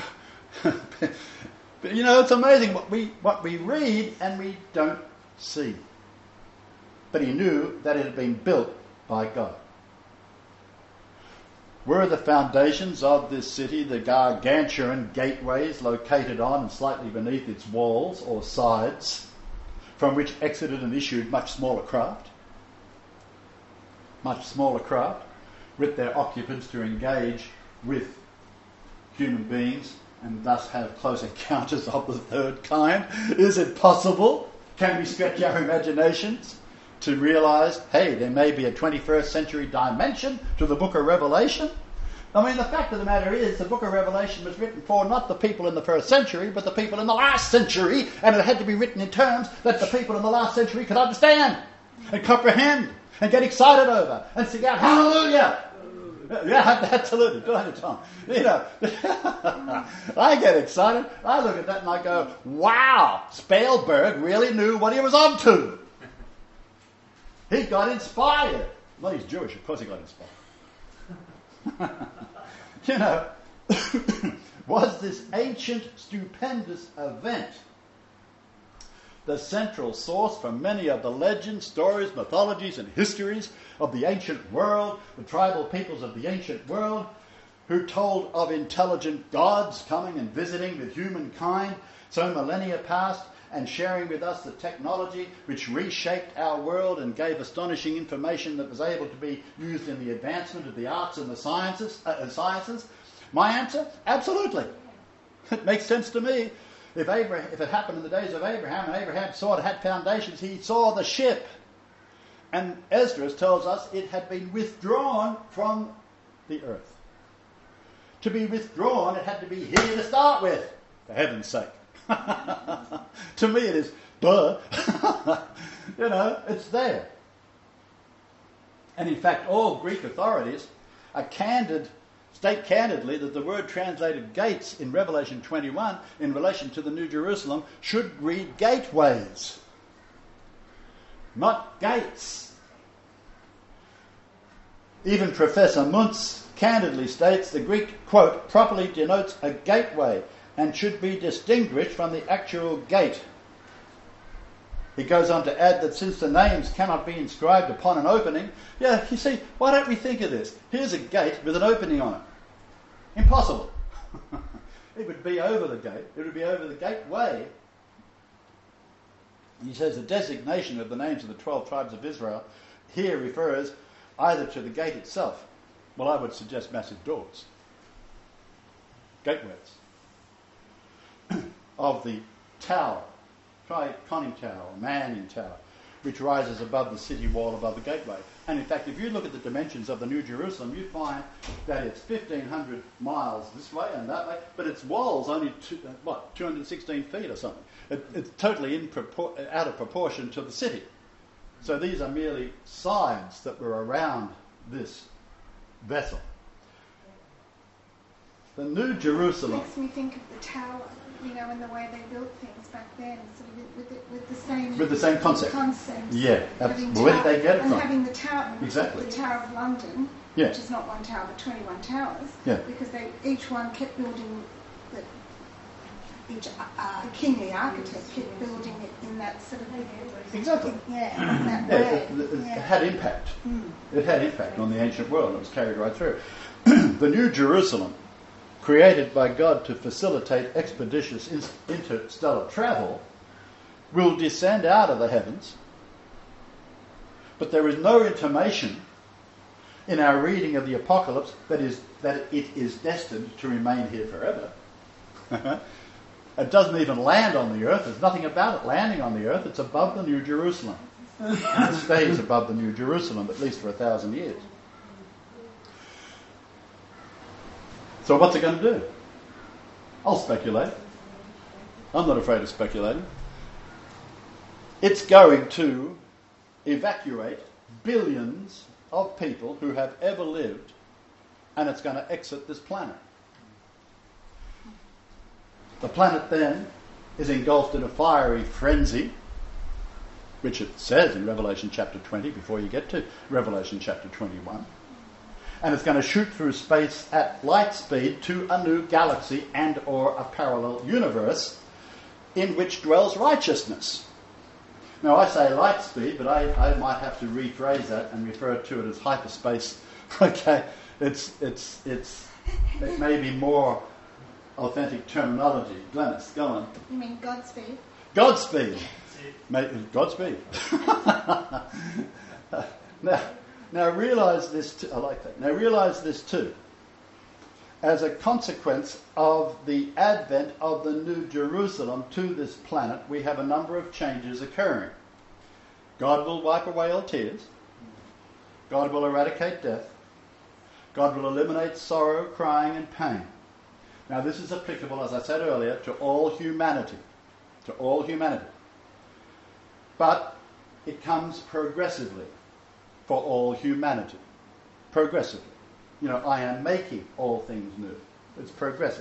But you know, it's amazing what we read and we don't see. But he knew that it had been built by God. Were the foundations of this city the gargantuan gateways located on and slightly beneath its walls or sides, from which exited and issued much smaller craft, with their occupants to engage with human beings and thus have close encounters of the third kind? Is it possible? Can we stretch our imaginations to realise, hey, there may be a 21st century dimension to the book of Revelation? I mean, the fact of the matter is, the book of Revelation was written for not the people in the first century, but the people in the last century, and it had to be written in terms that the people in the last century could understand and comprehend and get excited over and sing out, hallelujah! Yeah, absolutely. Good on you, Tom. You know, I get excited. I look at that and I go, wow, Spielberg really knew what he was up to. He got inspired. Well, he's Jewish, of course he got inspired. You know, was this ancient, stupendous event the central source for many of the legends, stories, mythologies, and histories of the ancient world, the tribal peoples of the ancient world, who told of intelligent gods coming and visiting with humankind so millennia past and sharing with us the technology which reshaped our world and gave astonishing information that was able to be used in the advancement of the arts and the sciences. My answer? Absolutely. It makes sense to me. If it happened in the days of Abraham, and Abraham saw it had foundations, he saw the ship. And Esdras tells us it had been withdrawn from the earth. To be withdrawn, it had to be here to start with, for heaven's sake. To me it is, duh. You know, it's there. And in fact, all Greek authorities state candidly that the word translated gates in Revelation 21 in relation to the New Jerusalem should read gateways, not gates. Even Professor Muntz candidly states the Greek, quote, properly denotes a gateway and should be distinguished from the actual gate. He goes on to add that since the names cannot be inscribed upon an opening, yeah, you see, why don't we think of this? Here's a gate with an opening on it. Impossible. It would be over the gate. It would be over the gateway. He says the designation of the names of the 12 tribes of Israel here refers either to the gate itself. Well, I would suggest massive doors. Gateways. Of the tower. Try conning tower or manning tower. which rises above the city wall, above the gateway. And in fact, if you look at the dimensions of the New Jerusalem, you find that it's 1,500 miles this way and that way, but its wall's only 216 feet or something. It's totally out of proportion to the city. So these are merely sides that were around this vessel. The New Jerusalem. Makes me think of the tower, and the way they built things back then, sort of with the same. With the same concept. Yeah. Having Where did they get it and from? having the tower. Exactly. The Tower of London, Yeah. which is not one tower but 21 towers. Yeah. Because they each one kept building. Each kingly architect kept building it in that sort of. Exactly. Yeah. In that Yeah, way. it had impact. It had impact on the ancient world. It was carried right through. The New Jerusalem, created by God to facilitate expeditious interstellar travel, will descend out of the heavens, but there is no intimation in our reading of the Apocalypse that it is destined to remain here forever. It doesn't even land on the earth. There's nothing about it landing on the earth. It's above the New Jerusalem. It stays above the New Jerusalem, at least for 1,000 years. So what's it going to do? I'll speculate. I'm not afraid of speculating. It's going to evacuate billions of people who have ever lived, and it's going to exit this planet. The planet then is engulfed in a fiery frenzy, which it says in Revelation chapter 20 before you get to Revelation chapter 21. And it's going to shoot through space at light speed to a new galaxy and or a parallel universe in which dwells righteousness. Now I say light speed, but I might have to rephrase that and refer to it as hyperspace. Okay, it may be more authentic terminology. Glennis, go on. You mean Godspeed? Godspeed. Godspeed. Now realise this. I like that. Now realise this too. As a consequence of the advent of the New Jerusalem to this planet, we have a number of changes occurring. God will wipe away all tears. God will eradicate death. God will eliminate sorrow, crying, and pain. Now this is applicable, as I said earlier, to all humanity. To all humanity. But it comes progressively for all humanity. Progressively. I am making all things new. It's progressive.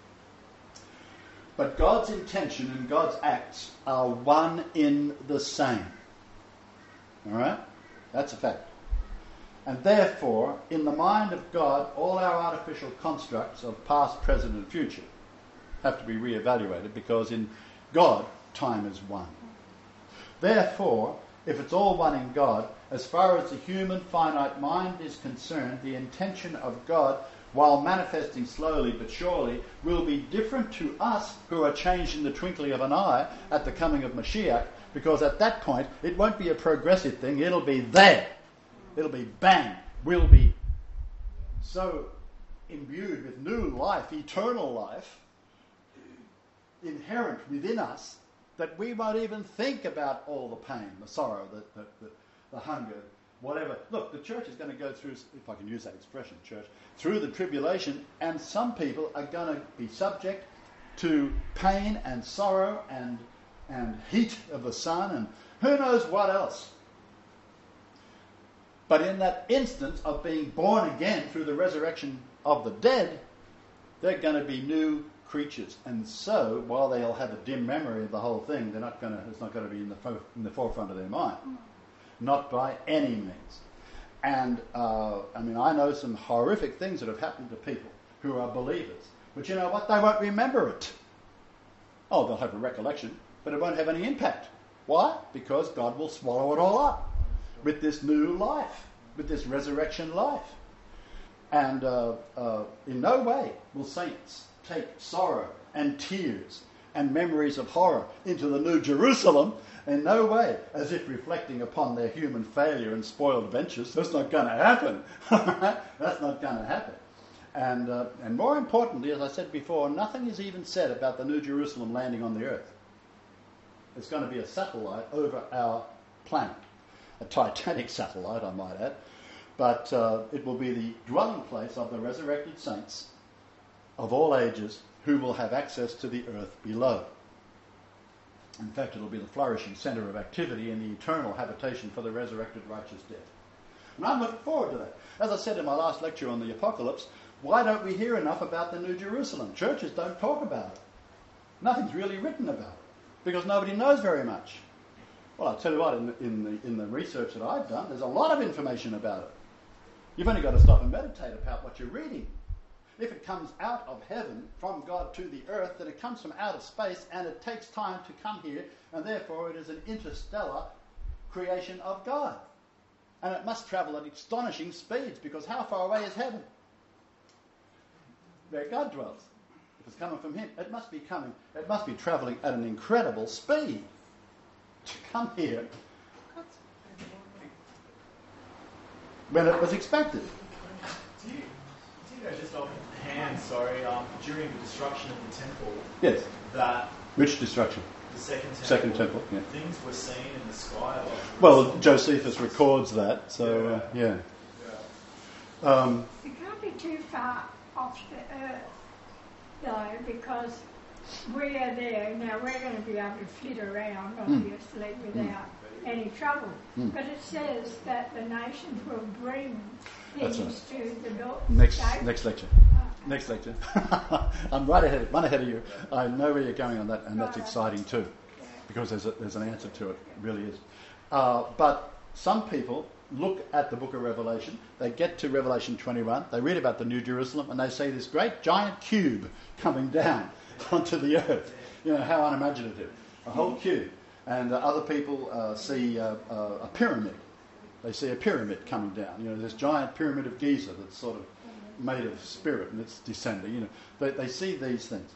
But God's intention and God's acts are one in the same. Alright? That's a fact. And therefore, in the mind of God, all our artificial constructs of past, present and future have to be re-evaluated, because in God, time is one. Therefore, if it's all one in God, as far as the human finite mind is concerned, the intention of God, while manifesting slowly but surely, will be different to us who are changed in the twinkling of an eye at the coming of Mashiach, because at that point it won't be a progressive thing, it'll be there. It'll be bang. We'll be so imbued with new life, eternal life, inherent within us, that we won't even think about all the pain, the sorrow, the hunger, whatever. Look, the church is going to go through, if I can use that expression, church, through the tribulation, and some people are going to be subject to pain and sorrow and heat of the sun and who knows what else. But in that instance of being born again through the resurrection of the dead, they're going to be new creatures. And so, while they'll have a dim memory of the whole thing, it's not going to be in the forefront of their mind. Not by any means. And, I know some horrific things that have happened to people who are believers. But you know what? They won't remember it. Oh, they'll have a recollection, but it won't have any impact. Why? Because God will swallow it all up with this new life, with this resurrection life. And in no way will saints take sorrow and tears and memories of horror into the New Jerusalem, in no way, as if reflecting upon their human failure and spoiled ventures. That's not going to happen. That's not going to happen. And more importantly, as I said before, nothing is even said about the New Jerusalem landing on the earth. It's going to be a satellite over our planet. A titanic satellite, I might add. But it will be the dwelling place of the resurrected saints of all ages who will have access to the earth below. In fact, it'll be the flourishing centre of activity in the eternal habitation for the resurrected righteous dead. And I'm looking forward to that. As I said in my last lecture on the apocalypse, why don't we hear enough about the New Jerusalem? Churches don't talk about it. Nothing's really written about it because nobody knows very much. Well, I'll tell you what, in the research that I've done, there's a lot of information about it. You've only got to stop and meditate about what you're reading. If it comes out of heaven from God to the earth, then it comes from out of space and it takes time to come here, and therefore it is an interstellar creation of God. And it must travel at astonishing speeds, because how far away is heaven? Where God dwells. If it's coming from him, it must be travelling at an incredible speed to come here when it was expected. Do you know, just offhand, during the destruction of the temple, Yes. that Which destruction? the second Temple, yeah. things were seen in the sky? Well, Josephus records that, so yeah. You can't be too far off the earth, though, because we are there. Now, we're going to be able to flit around, obviously, without any trouble. But it says that the nations will bring That's things to the door. Next lecture. Next lecture. I'm one ahead of you. I know where you're going on that, and that's exciting too, because there's an answer to it. It really is. But some people look at the book of Revelation. They get to Revelation 21. They read about the New Jerusalem, and they see this great giant cube coming down onto the earth. You know, how unimaginative. A whole cube. And other people see a pyramid. They see a pyramid coming down. You know, this giant pyramid of Giza that's sort of made of spirit and it's descending. You know, they see these things.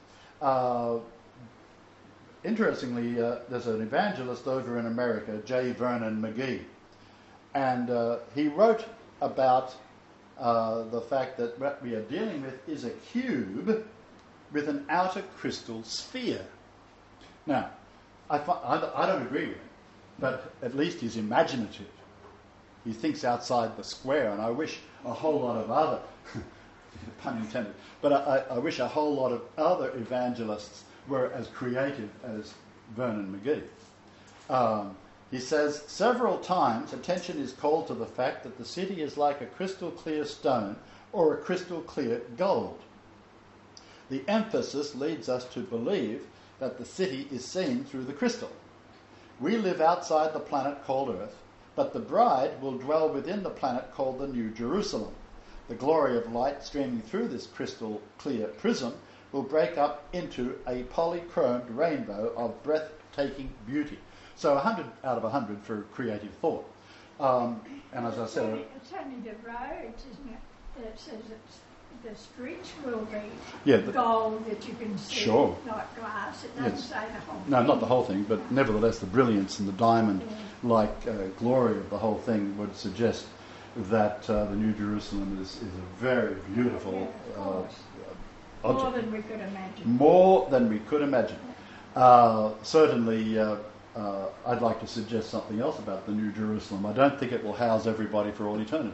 Interestingly, there's an evangelist over in America, J. Vernon McGee, and he wrote about the fact that what we are dealing with is a cube with an outer crystal sphere. Now, I don't agree with him, but at least he's imaginative. He thinks outside the square, and I wish a whole lot of other, pun intended, but I wish a whole lot of other evangelists were as creative as Vernon McGee. He says, several times attention is called to the fact that the city is like a crystal clear stone or a crystal clear gold. The emphasis leads us to believe that the city is seen through the crystal. We live outside the planet called Earth, but the bride will dwell within the planet called the New Jerusalem. The glory of light streaming through this crystal clear prism will break up into a polychromed rainbow of breathtaking beauty. So 100 out of 100 for creative thought. And as I said... It's only the roads, isn't it, that says the streets will be gold that you can see, like glass. It doesn't say the whole thing. No, not the whole thing, but nevertheless the brilliance and the diamond-like glory of the whole thing would suggest that the New Jerusalem is a very beautiful object. More than we could imagine. More than we could imagine. Certainly, I'd like to suggest something else about the New Jerusalem. I don't think it will house everybody for all eternity.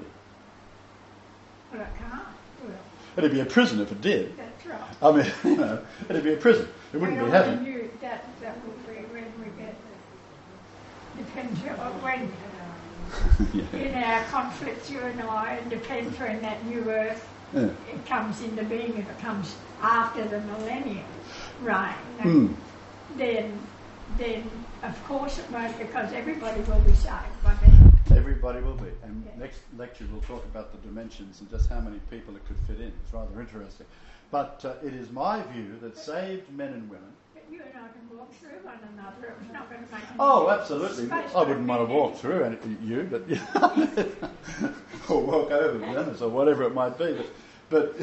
Well, it can't. Well, it'd be a prison if it did. That's right. I mean, you know, it'd be a prison. It wouldn't be heaven. Knew that will be when we get. Depends on when. In our conflicts, you and I, it depends when that new earth it comes into being. If it comes after the millennium reign, then of course it won't, because everybody will be saved by then. Everybody will be. And next lecture we'll talk about the dimensions and just how many people it could fit in. It's rather interesting. But it is my view that saved men and women... But you and I can walk through one another. It's not going to make any Oh, absolutely. space I wouldn't want to walk through you, but... or walk over them, or whatever it might be. But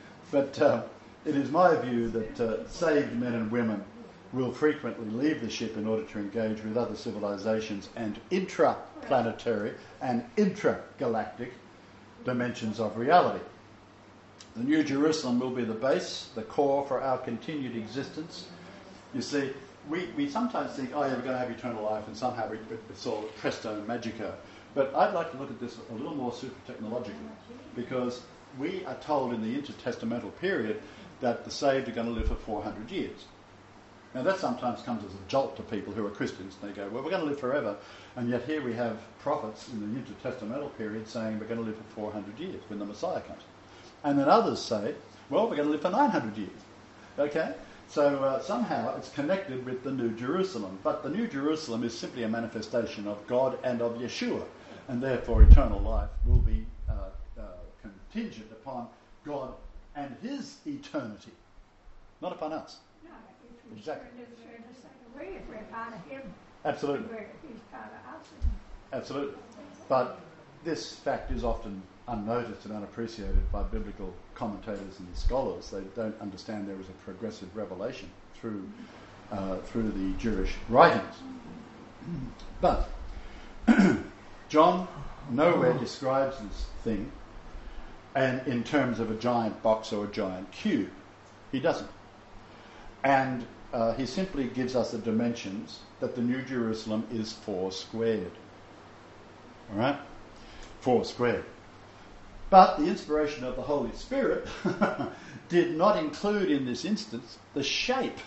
it is my view that saved men and women will frequently leave the ship in order to engage with other civilizations and intraplanetary and intragalactic dimensions of reality. The New Jerusalem will be the base, the core for our continued existence. You see, we sometimes think, oh, yeah, we're going to have eternal life, and somehow it's all presto magica. But I'd like to look at this a little more super-technologically, because we are told in the intertestamental period that the saved are going to live for 400 years. Now, that sometimes comes as a jolt to people who are Christians. They go, well, we're going to live forever. And yet here we have prophets in the intertestamental period saying we're going to live for 400 years when the Messiah comes. And then others say, well, we're going to live for 900 years. Okay? So somehow it's connected with the New Jerusalem. But the New Jerusalem is simply a manifestation of God and of Yeshua. And therefore eternal life will be contingent upon God and his eternity, not upon us. No, if we Exactly. if we're part of him, Absolutely. he's part of us. Absolutely. But this fact is often unnoticed and unappreciated by biblical commentators and scholars. They don't understand there is a progressive revelation through the Jewish writings. But John nowhere describes this thing and in terms of a giant box or a giant cube. He doesn't. And he simply gives us the dimensions that the New Jerusalem is 4 squared. All right? 4 squared. But the inspiration of the Holy Spirit did not include in this instance the shape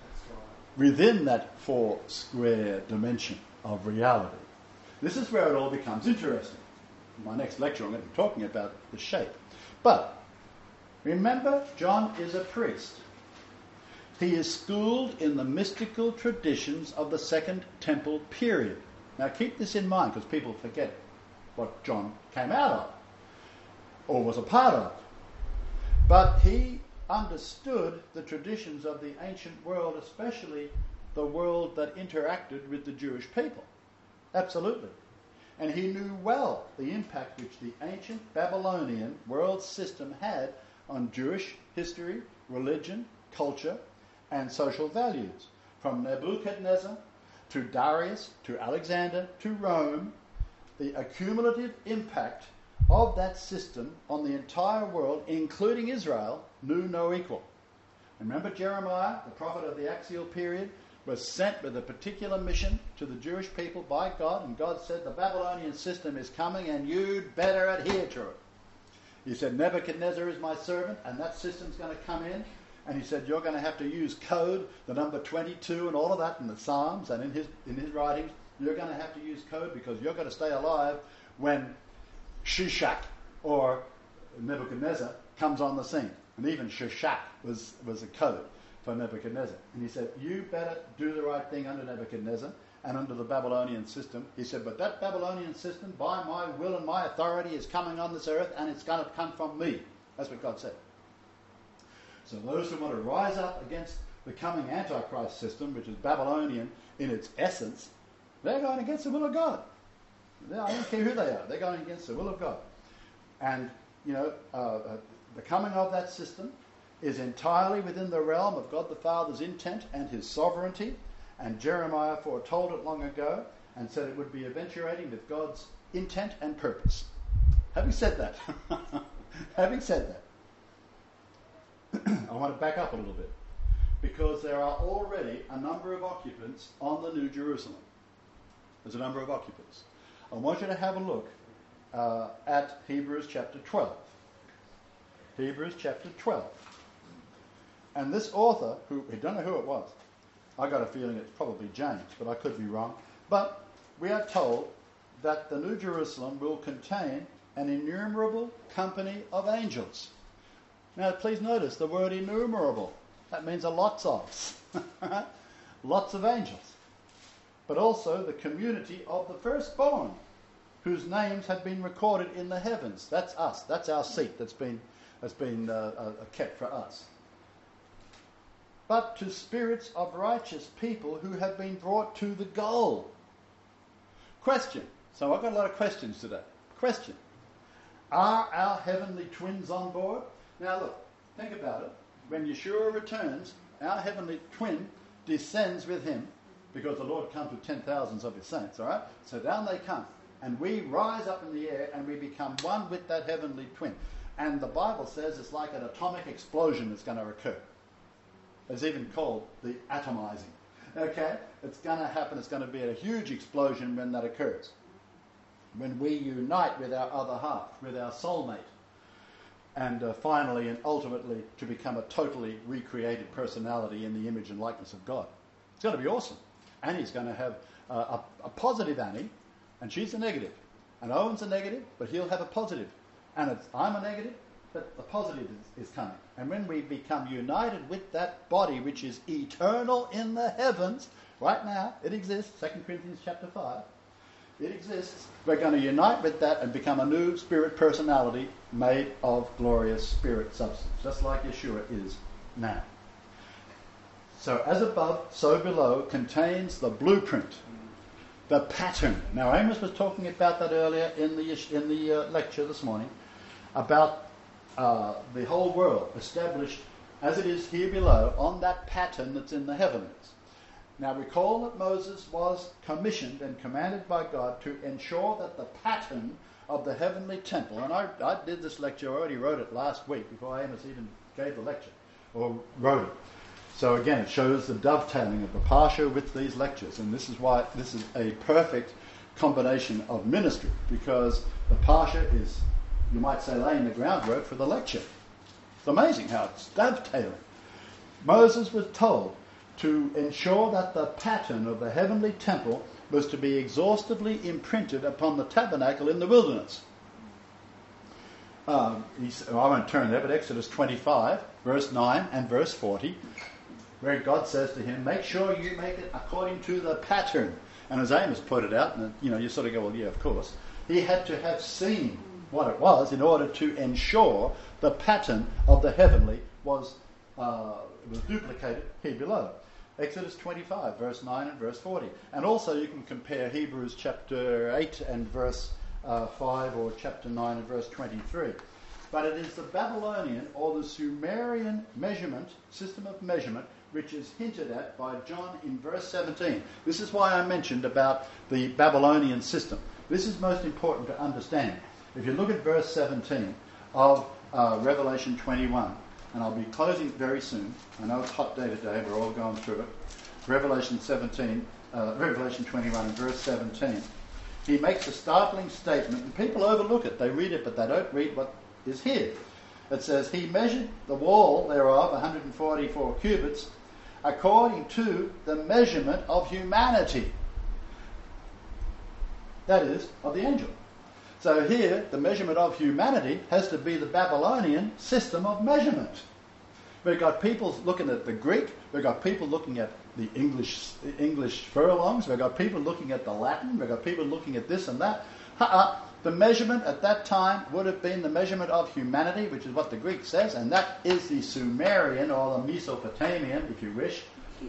within that 4 square dimension of reality. This is where it all becomes interesting. In my next lecture I'm going to be talking about the shape. But remember, John is a priest. He is schooled in the mystical traditions of the Second Temple period. Now keep this in mind, because people forget what John came out of or was a part of. But he understood the traditions of the ancient world, especially the world that interacted with the Jewish people. Absolutely. And he knew well the impact which the ancient Babylonian world system had on Jewish history, religion, culture, and social values. From Nebuchadnezzar to Darius to Alexander to Rome, the accumulative impact of that system on the entire world, including Israel, knew no equal. Remember Jeremiah, the prophet of the axial period, was sent with a particular mission to the Jewish people by God, and God said the Babylonian system is coming and you'd better adhere to it. He said Nebuchadnezzar is my servant and that system's going to come in, and he said you're going to have to use code, the number 22 and all of that in the Psalms and in his writings. You're going to have to use code because you're going to stay alive when Shishak or Nebuchadnezzar comes on the scene. And even Shishak was a code for Nebuchadnezzar. And he said, you better do the right thing under Nebuchadnezzar and under the Babylonian system. He said, but that Babylonian system, by my will and my authority, is coming on this earth, and it's going to come from me. That's what God said. So those who want to rise up against the coming Antichrist system, which is Babylonian in its essence, they're going against the will of God. I don't care who they are. They're going against the will of God. And, the coming of that system is entirely within the realm of God the Father's intent and his sovereignty. And Jeremiah foretold it long ago and said it would be eventuating with God's intent and purpose. Having said that, I want to back up a little bit, because there are already a number of occupants on the New Jerusalem. There's a number of occupants. I want you to have a look at Hebrews chapter 12. Hebrews chapter 12. And this author, who I don't know who it was, I got a feeling it's probably James, but I could be wrong. But we are told that the New Jerusalem will contain an innumerable company of angels. Now, please notice the word innumerable. That means a lots of. Lots of angels. But also the community of the firstborn, whose names have been recorded in the heavens. That's us. That's our seat that's been kept for us. But to spirits of righteous people who have been brought to the goal. Question. So I've got a lot of questions today. Question. Are our heavenly twins on board? Now look, think about it. When Yeshua returns, our heavenly twin descends with him, because the Lord comes with 10,000s of his saints, all right? So down they come. And we rise up in the air and we become one with that heavenly twin. And the Bible says it's like an atomic explosion that's going to occur. It's even called the atomizing. Okay? It's going to happen. It's going to be a huge explosion when that occurs. When we unite with our other half, with our soulmate, and finally and ultimately to become a totally recreated personality in the image and likeness of God. It's going to be awesome. Annie's going to have a positive Annie, and she's a negative. And Owen's a negative, but he'll have a positive. And I'm a negative, but the positive is coming. And when we become united with that body which is eternal in the heavens, right now, it exists, 2 Corinthians chapter 5, it exists. We're going to unite with that and become a new spirit personality made of glorious spirit substance, just like Yeshua is now. So as above, so below contains the blueprint, the pattern. Now Amos was talking about that earlier in the lecture this morning, about the whole world established as it is here below on that pattern that's in the heavens. Now recall that Moses was commissioned and commanded by God to ensure that the pattern of the heavenly temple, and I did this lecture, I already wrote it last week before Amos even gave the lecture, or wrote it. So again, it shows the dovetailing of the Parsha with these lectures, and this is why this is a perfect combination of ministry, because the Parsha is, you might say, laying the groundwork for the lecture. It's amazing how it's dovetailing. Moses was told to ensure that the pattern of the heavenly temple was to be exhaustively imprinted upon the tabernacle in the wilderness. I won't turn there, but Exodus 25, verse 9 and verse 40, where God says to him, make sure you make it according to the pattern. And as Amos pointed out, and you sort of go, well, yeah, of course, he had to have seen what it was in order to ensure the pattern of the heavenly was duplicated here below. Exodus 25, verse 9 and verse 40. And also you can compare Hebrews chapter 8 and verse 5, or chapter 9 and verse 23. But it is the Babylonian or the Sumerian system of measurement, which is hinted at by John in verse 17. This is why I mentioned about the Babylonian system. This is most important to understand. If you look at verse 17 of Revelation 21, and I'll be closing very soon. I know it's a hot day today, we're all going through it. Revelation 21 and verse 17. He makes a startling statement, and people overlook it. They read it, but they don't read what is here. It says, he measured the wall thereof 144 cubits, according to the measurement of humanity. That is, of the angel. So here, the measurement of humanity has to be the Babylonian system of measurement. We've got people looking at the Greek, we've got people looking at the English furlongs, we've got people looking at the Latin, we've got people looking at this and that. The measurement at that time would have been the measurement of humanity, which is what the Greek says, and that is the Sumerian or the Mesopotamian, if you wish.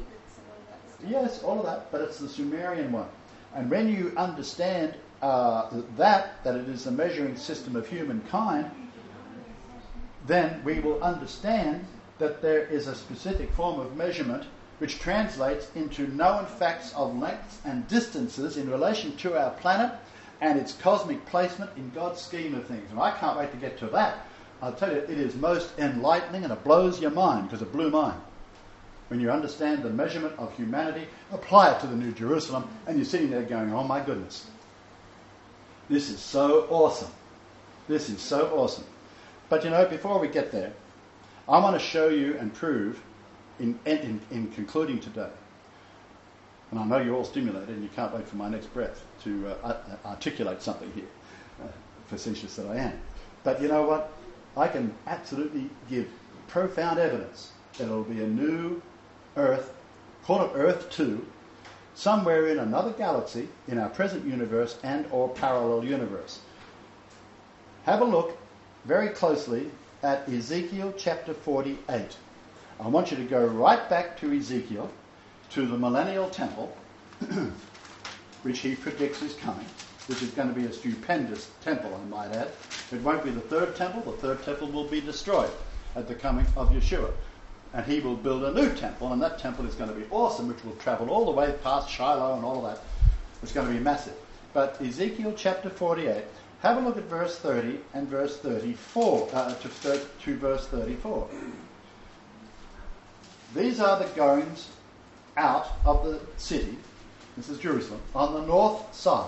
Yes, all of that, but it's the Sumerian one. And when you understand that it is the measuring system of humankind, then we will understand that there is a specific form of measurement which translates into known facts of lengths and distances in relation to our planet and its cosmic placement in God's scheme of things. And I can't wait to get to that. I'll tell you, it is most enlightening and it blows your mind, because it blew mine. When you understand the measurement of humanity, apply it to the New Jerusalem, and you're sitting there going, oh my goodness. This is so awesome. This is so awesome. But before we get there, I want to show you and prove in concluding today, and I know you're all stimulated and you can't wait for my next breath to articulate something here, facetious that I am. But you know what? I can absolutely give profound evidence that it'll be a new Earth, call it Earth 2, somewhere in another galaxy in our present universe and or parallel universe. Have a look very closely at Ezekiel chapter 48. I want you to go right back to Ezekiel, to the millennial temple, which he predicts is coming, which is going to be a stupendous temple, I might add. It won't be the third temple. The third temple will be destroyed at the coming of Yeshua. And he will build a new temple, and that temple is going to be awesome, which will travel all the way past Shiloh and all of that. It's going to be massive. But Ezekiel chapter 48, have a look at verse 30 and verse 34, to verse 34. These are the goings out of the city, this is Jerusalem, on the north side,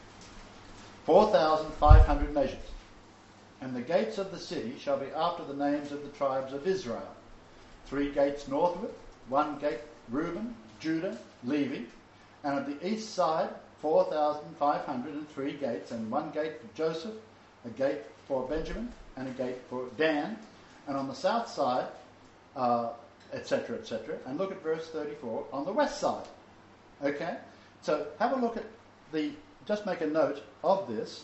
4,500 measures. And the gates of the city shall be after the names of the tribes of Israel. 3 gates northward, 1 gate Reuben, Judah, Levi, and at the east side 4,503 gates, and 1 gate for Joseph, a gate for Benjamin, and a gate for Dan, and on the south side, etc., etc. And look at verse 34 on the west side. Okay? So have a look at just make a note of this.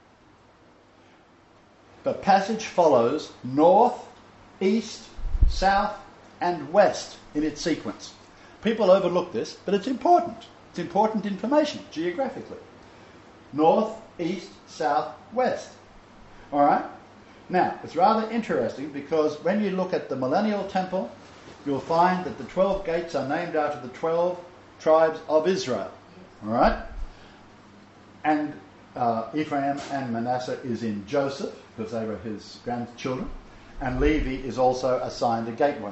The passage follows north, east, south, and west in its sequence. People overlook this, but it's important. It's important information geographically. North, east, south, west. All right? Now, it's rather interesting because when you look at the millennial temple, you'll find that the 12 gates are named after the 12 tribes of Israel. All right? And Ephraim and Manasseh is in Joseph, because they were his grandchildren, and Levi is also assigned a gateway.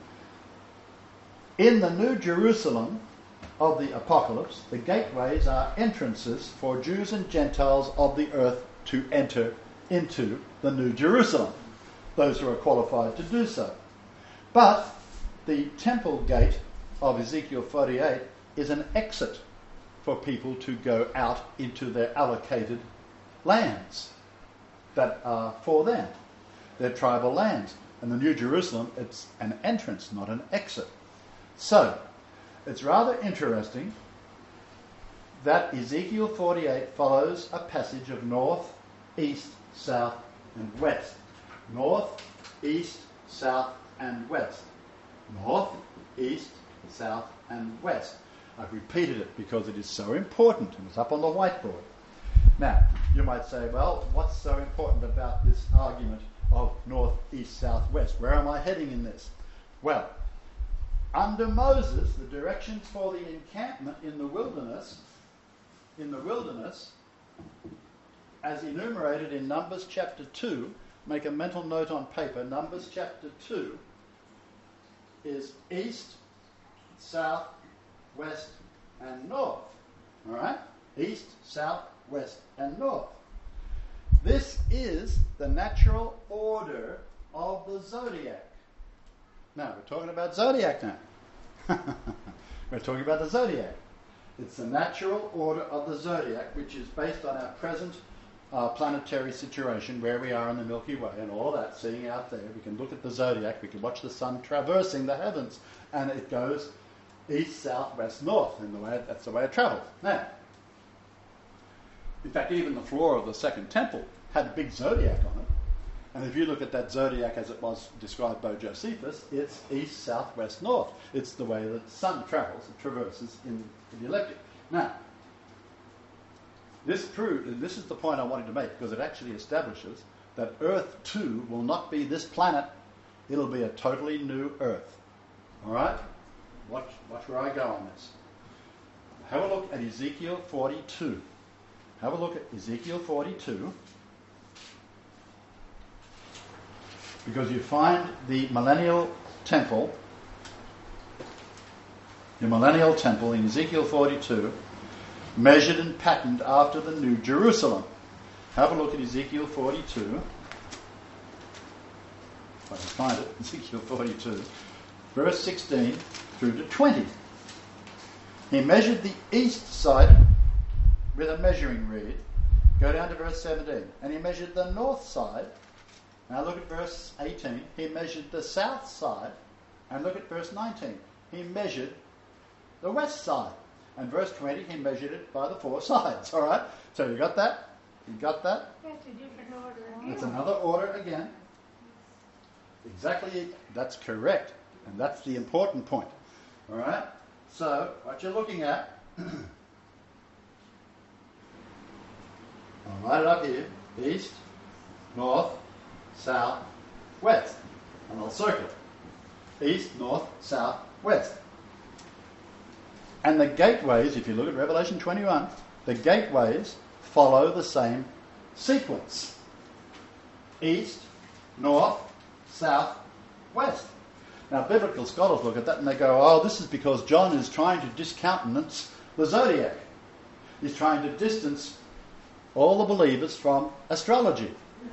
In the New Jerusalem of the Apocalypse, the gateways are entrances for Jews and Gentiles of the earth to enter into the New Jerusalem, those who are qualified to do so. But the temple gate of Ezekiel 48 is an exit for people to go out into their allocated lands that are for them, their tribal lands. And the New Jerusalem, it's an entrance, not an exit. So, it's rather interesting that Ezekiel 48 follows a passage of north, east, south, and west. North, east, south, and west. North, east, south, and west. I've repeated it because it is so important, and it's up on the whiteboard. Now, you might say, well, what's so important about this argument of north, east, south, west? Where am I heading in this? Well, under Moses, the directions for the encampment in the wilderness, as enumerated in Numbers chapter 2, make a mental note on paper, Numbers chapter 2 is east, south, west, and north. All right? East, south, west, and north. This is the natural order of the zodiac. Now, we're talking about zodiac now. We're talking about the zodiac. It's the natural order of the zodiac, which is based on our present planetary situation, where we are in the Milky Way and all that, seeing out there. We can look at the zodiac, we can watch the sun traversing the heavens, and it goes east, south, west, north, and that's the way it travels. Now, in fact, even the floor of the second temple had a big zodiac on it. And if you look at that zodiac as it was described by Josephus, it's east, south, west, north. It's the way that the sun travels, it traverses in the ecliptic. Now, this is the point I wanted to make, because it actually establishes that Earth 2 will not be this planet. It'll be a totally new Earth. All right? Watch where I go on this. Have a look at Ezekiel 42. Have a look at Ezekiel 42. Because you find the millennial temple in Ezekiel 42, measured and patterned after the New Jerusalem. Have a look at Ezekiel 42. If I can find it, Ezekiel 42, verse 16 through to 20. He measured the east side with a measuring reed. Go down to verse 17. And he measured the north side. Now look at verse 18. He measured the south side. And look at verse 19. He measured the west side. And verse 20, he measured it by the 4 sides. All right? So you got that? You got that? That's a different order again. It's another order again. Exactly, that's correct. And that's the important point. All right? So, what you're looking at, I'll write it up here. East, north, south, west. And I'll circle it. East, north, south, west. And the gateways, if you look at Revelation 21, the gateways follow the same sequence. East, north, south, west. Now, biblical scholars look at that and they go, oh, this is because John is trying to discountenance the zodiac. He's trying to distance all the believers from astrology.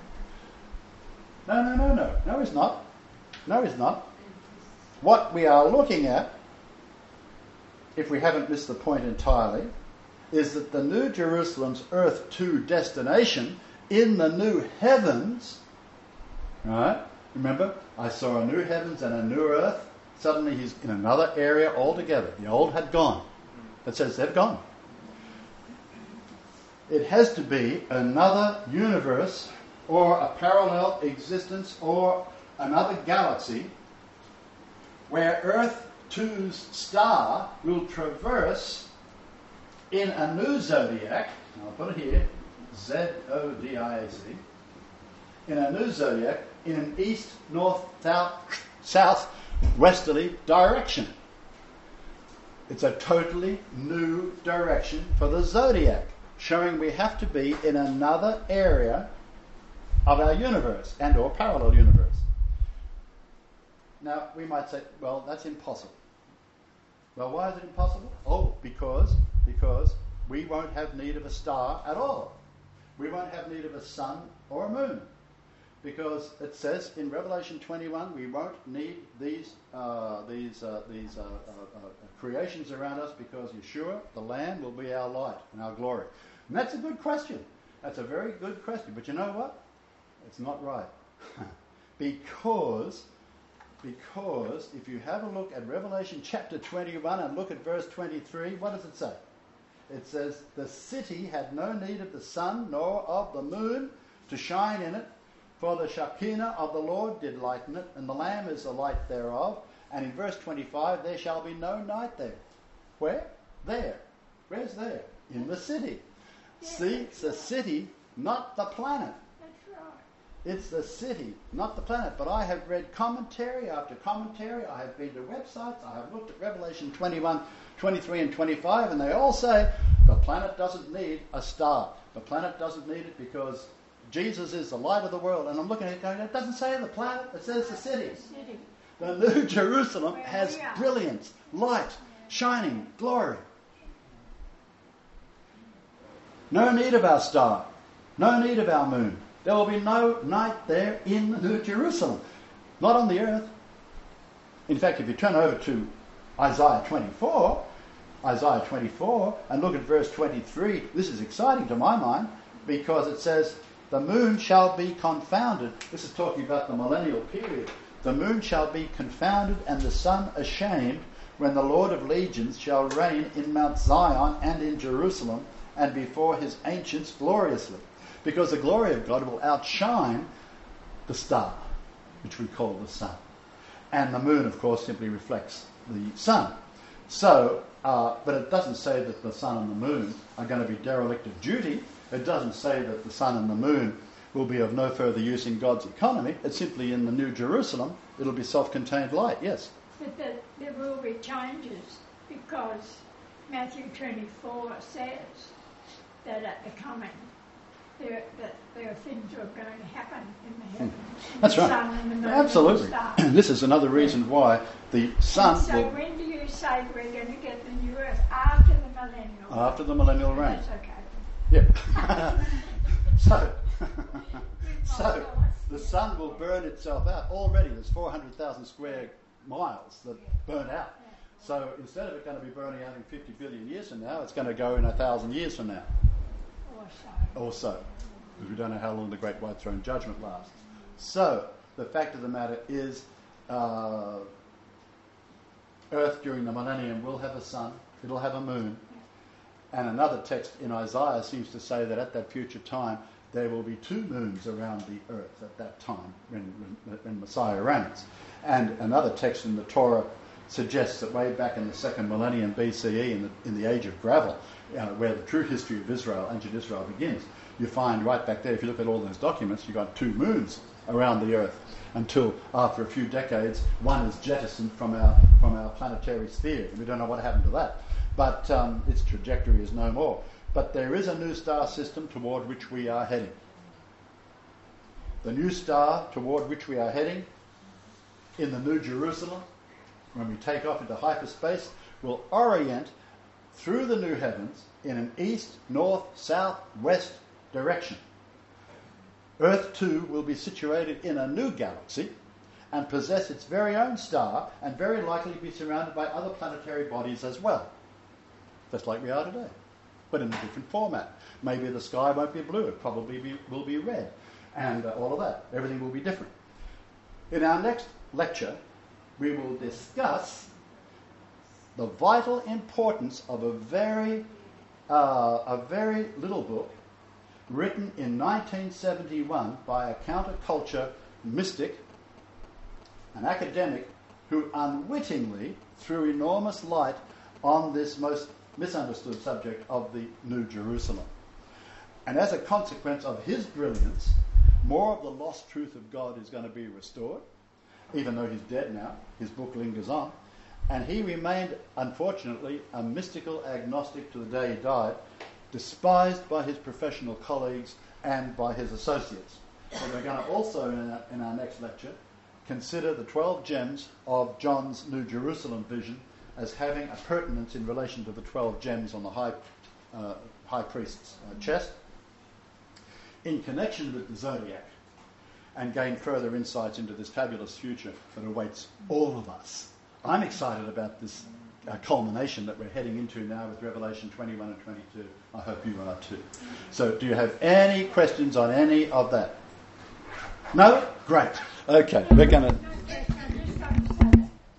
No. No, he's not. No, he's not. What we are looking at, if we haven't missed the point entirely, is that the New Jerusalem's Earth 2 destination in the new heavens, right? Remember, I saw a new heavens and a new earth. Suddenly he's in another area altogether. The old had gone. It says they've gone. It has to be another universe or a parallel existence or another galaxy where Earth 2's star will traverse in a new zodiac. I'll put it here, Zodiac. In a new zodiac in an east, north, south, westerly direction. It's a totally new direction for the zodiac, showing we have to be in another area of our universe and or parallel universe. Now, we might say, well, that's impossible. Well, why is it impossible? Oh, because we won't have need of a star at all. We won't have need of a sun or a moon. Because it says in Revelation 21, we won't need these creations around us because Yeshua, the Lamb, will be our light and our glory. And that's a good question. That's a very good question. But you know what? It's not right. because if you have a look at Revelation chapter 21 and look at verse 23, what does it say? It says, the city had no need of the sun nor of the moon to shine in it, for the Shekinah of the Lord did lighten it, and the Lamb is the light thereof. And in verse 25, there shall be no night there. Where? There. Where's there? In the city. Yeah, see, it's the city, not the planet. That's right. It's the city, not the planet. But I have read commentary after commentary. I have been to websites. I have looked at Revelation 21, 23 and 25, and they all say the planet doesn't need a star. The planet doesn't need it because Jesus is the light of the world. And I'm looking at it going, it doesn't say the planet, it says the city. The New Jerusalem has brilliance, light, shining, glory. No need of our star. No need of our moon. There will be no night there in the New Jerusalem. Not on the earth. In fact, if you turn over to Isaiah 24, and look at verse 23, this is exciting to my mind because it says, the moon shall be confounded. This is talking about the millennial period. The moon shall be confounded and the sun ashamed when the Lord of legions shall reign in Mount Zion and in Jerusalem and before his ancients gloriously. Because the glory of God will outshine the star, which we call the sun. And the moon, of course, simply reflects the sun. So, but it doesn't say that the sun and the moon are going to be derelict of duty. It doesn't say that the sun and the moon will be of no further use in God's economy. It's simply in the New Jerusalem, it'll be self-contained light, yes. But there will be changes because Matthew 24 says that at the coming, there are things that are going to happen in the heavens. That's the right. sun and the moon Absolutely. and the This is another reason why the sun so will... when do you say we're going to get the new earth? After the millennial? After the millennial reign. That's okay. Yeah. so the sun will burn itself out. Already there's 400,000 square miles that burn out. So instead of it going to be burning out in 50 billion years from now, it's going to go in 1,000 years from now. Or so. Because we don't know how long the Great White Throne Judgment lasts. So the fact of the matter is Earth during the millennium will have a sun. It'll have a moon. And another text in Isaiah seems to say that at that future time there will be 2 moons around the earth at that time when Messiah reigns. And another text in the Torah suggests that way back in the 2nd millennium BCE, in the age of gravel, where the true history of Israel, ancient Israel, begins, you find right back there, if you look at all those documents, you've got 2 moons around the earth until after a few decades one is jettisoned from our planetary sphere. We don't know what happened to that. But its trajectory is no more. But there is a new star system toward which we are heading. The new star toward which we are heading in the New Jerusalem, when we take off into hyperspace, will orient through the new heavens in an east, north, south, west direction. Earth too will be situated in a new galaxy and possess its very own star and very likely be surrounded by other planetary bodies as well, just like we are today, but in a different format. Maybe the sky won't be blue, it probably will be red, and all of that. Everything will be different. In our next lecture, we will discuss the vital importance of a very little book written in 1971 by a counterculture mystic, an academic who unwittingly threw enormous light on this most misunderstood subject of the New Jerusalem. And as a consequence of his brilliance, more of the lost truth of God is going to be restored, even though he's dead now. His book lingers on. And he remained, unfortunately, a mystical agnostic to the day he died, despised by his professional colleagues and by his associates. So we're going to also, in our next lecture, consider the 12 gems of John's New Jerusalem vision as having a pertinence in relation to the 12 gems on the high priest's chest, in connection with the zodiac, and gain further insights into this fabulous future that awaits all of us. I'm excited about this culmination that we're heading into now with Revelation 21 and 22. I hope you are too. So do you have any questions on any of that? No? Great. Okay, we're going to...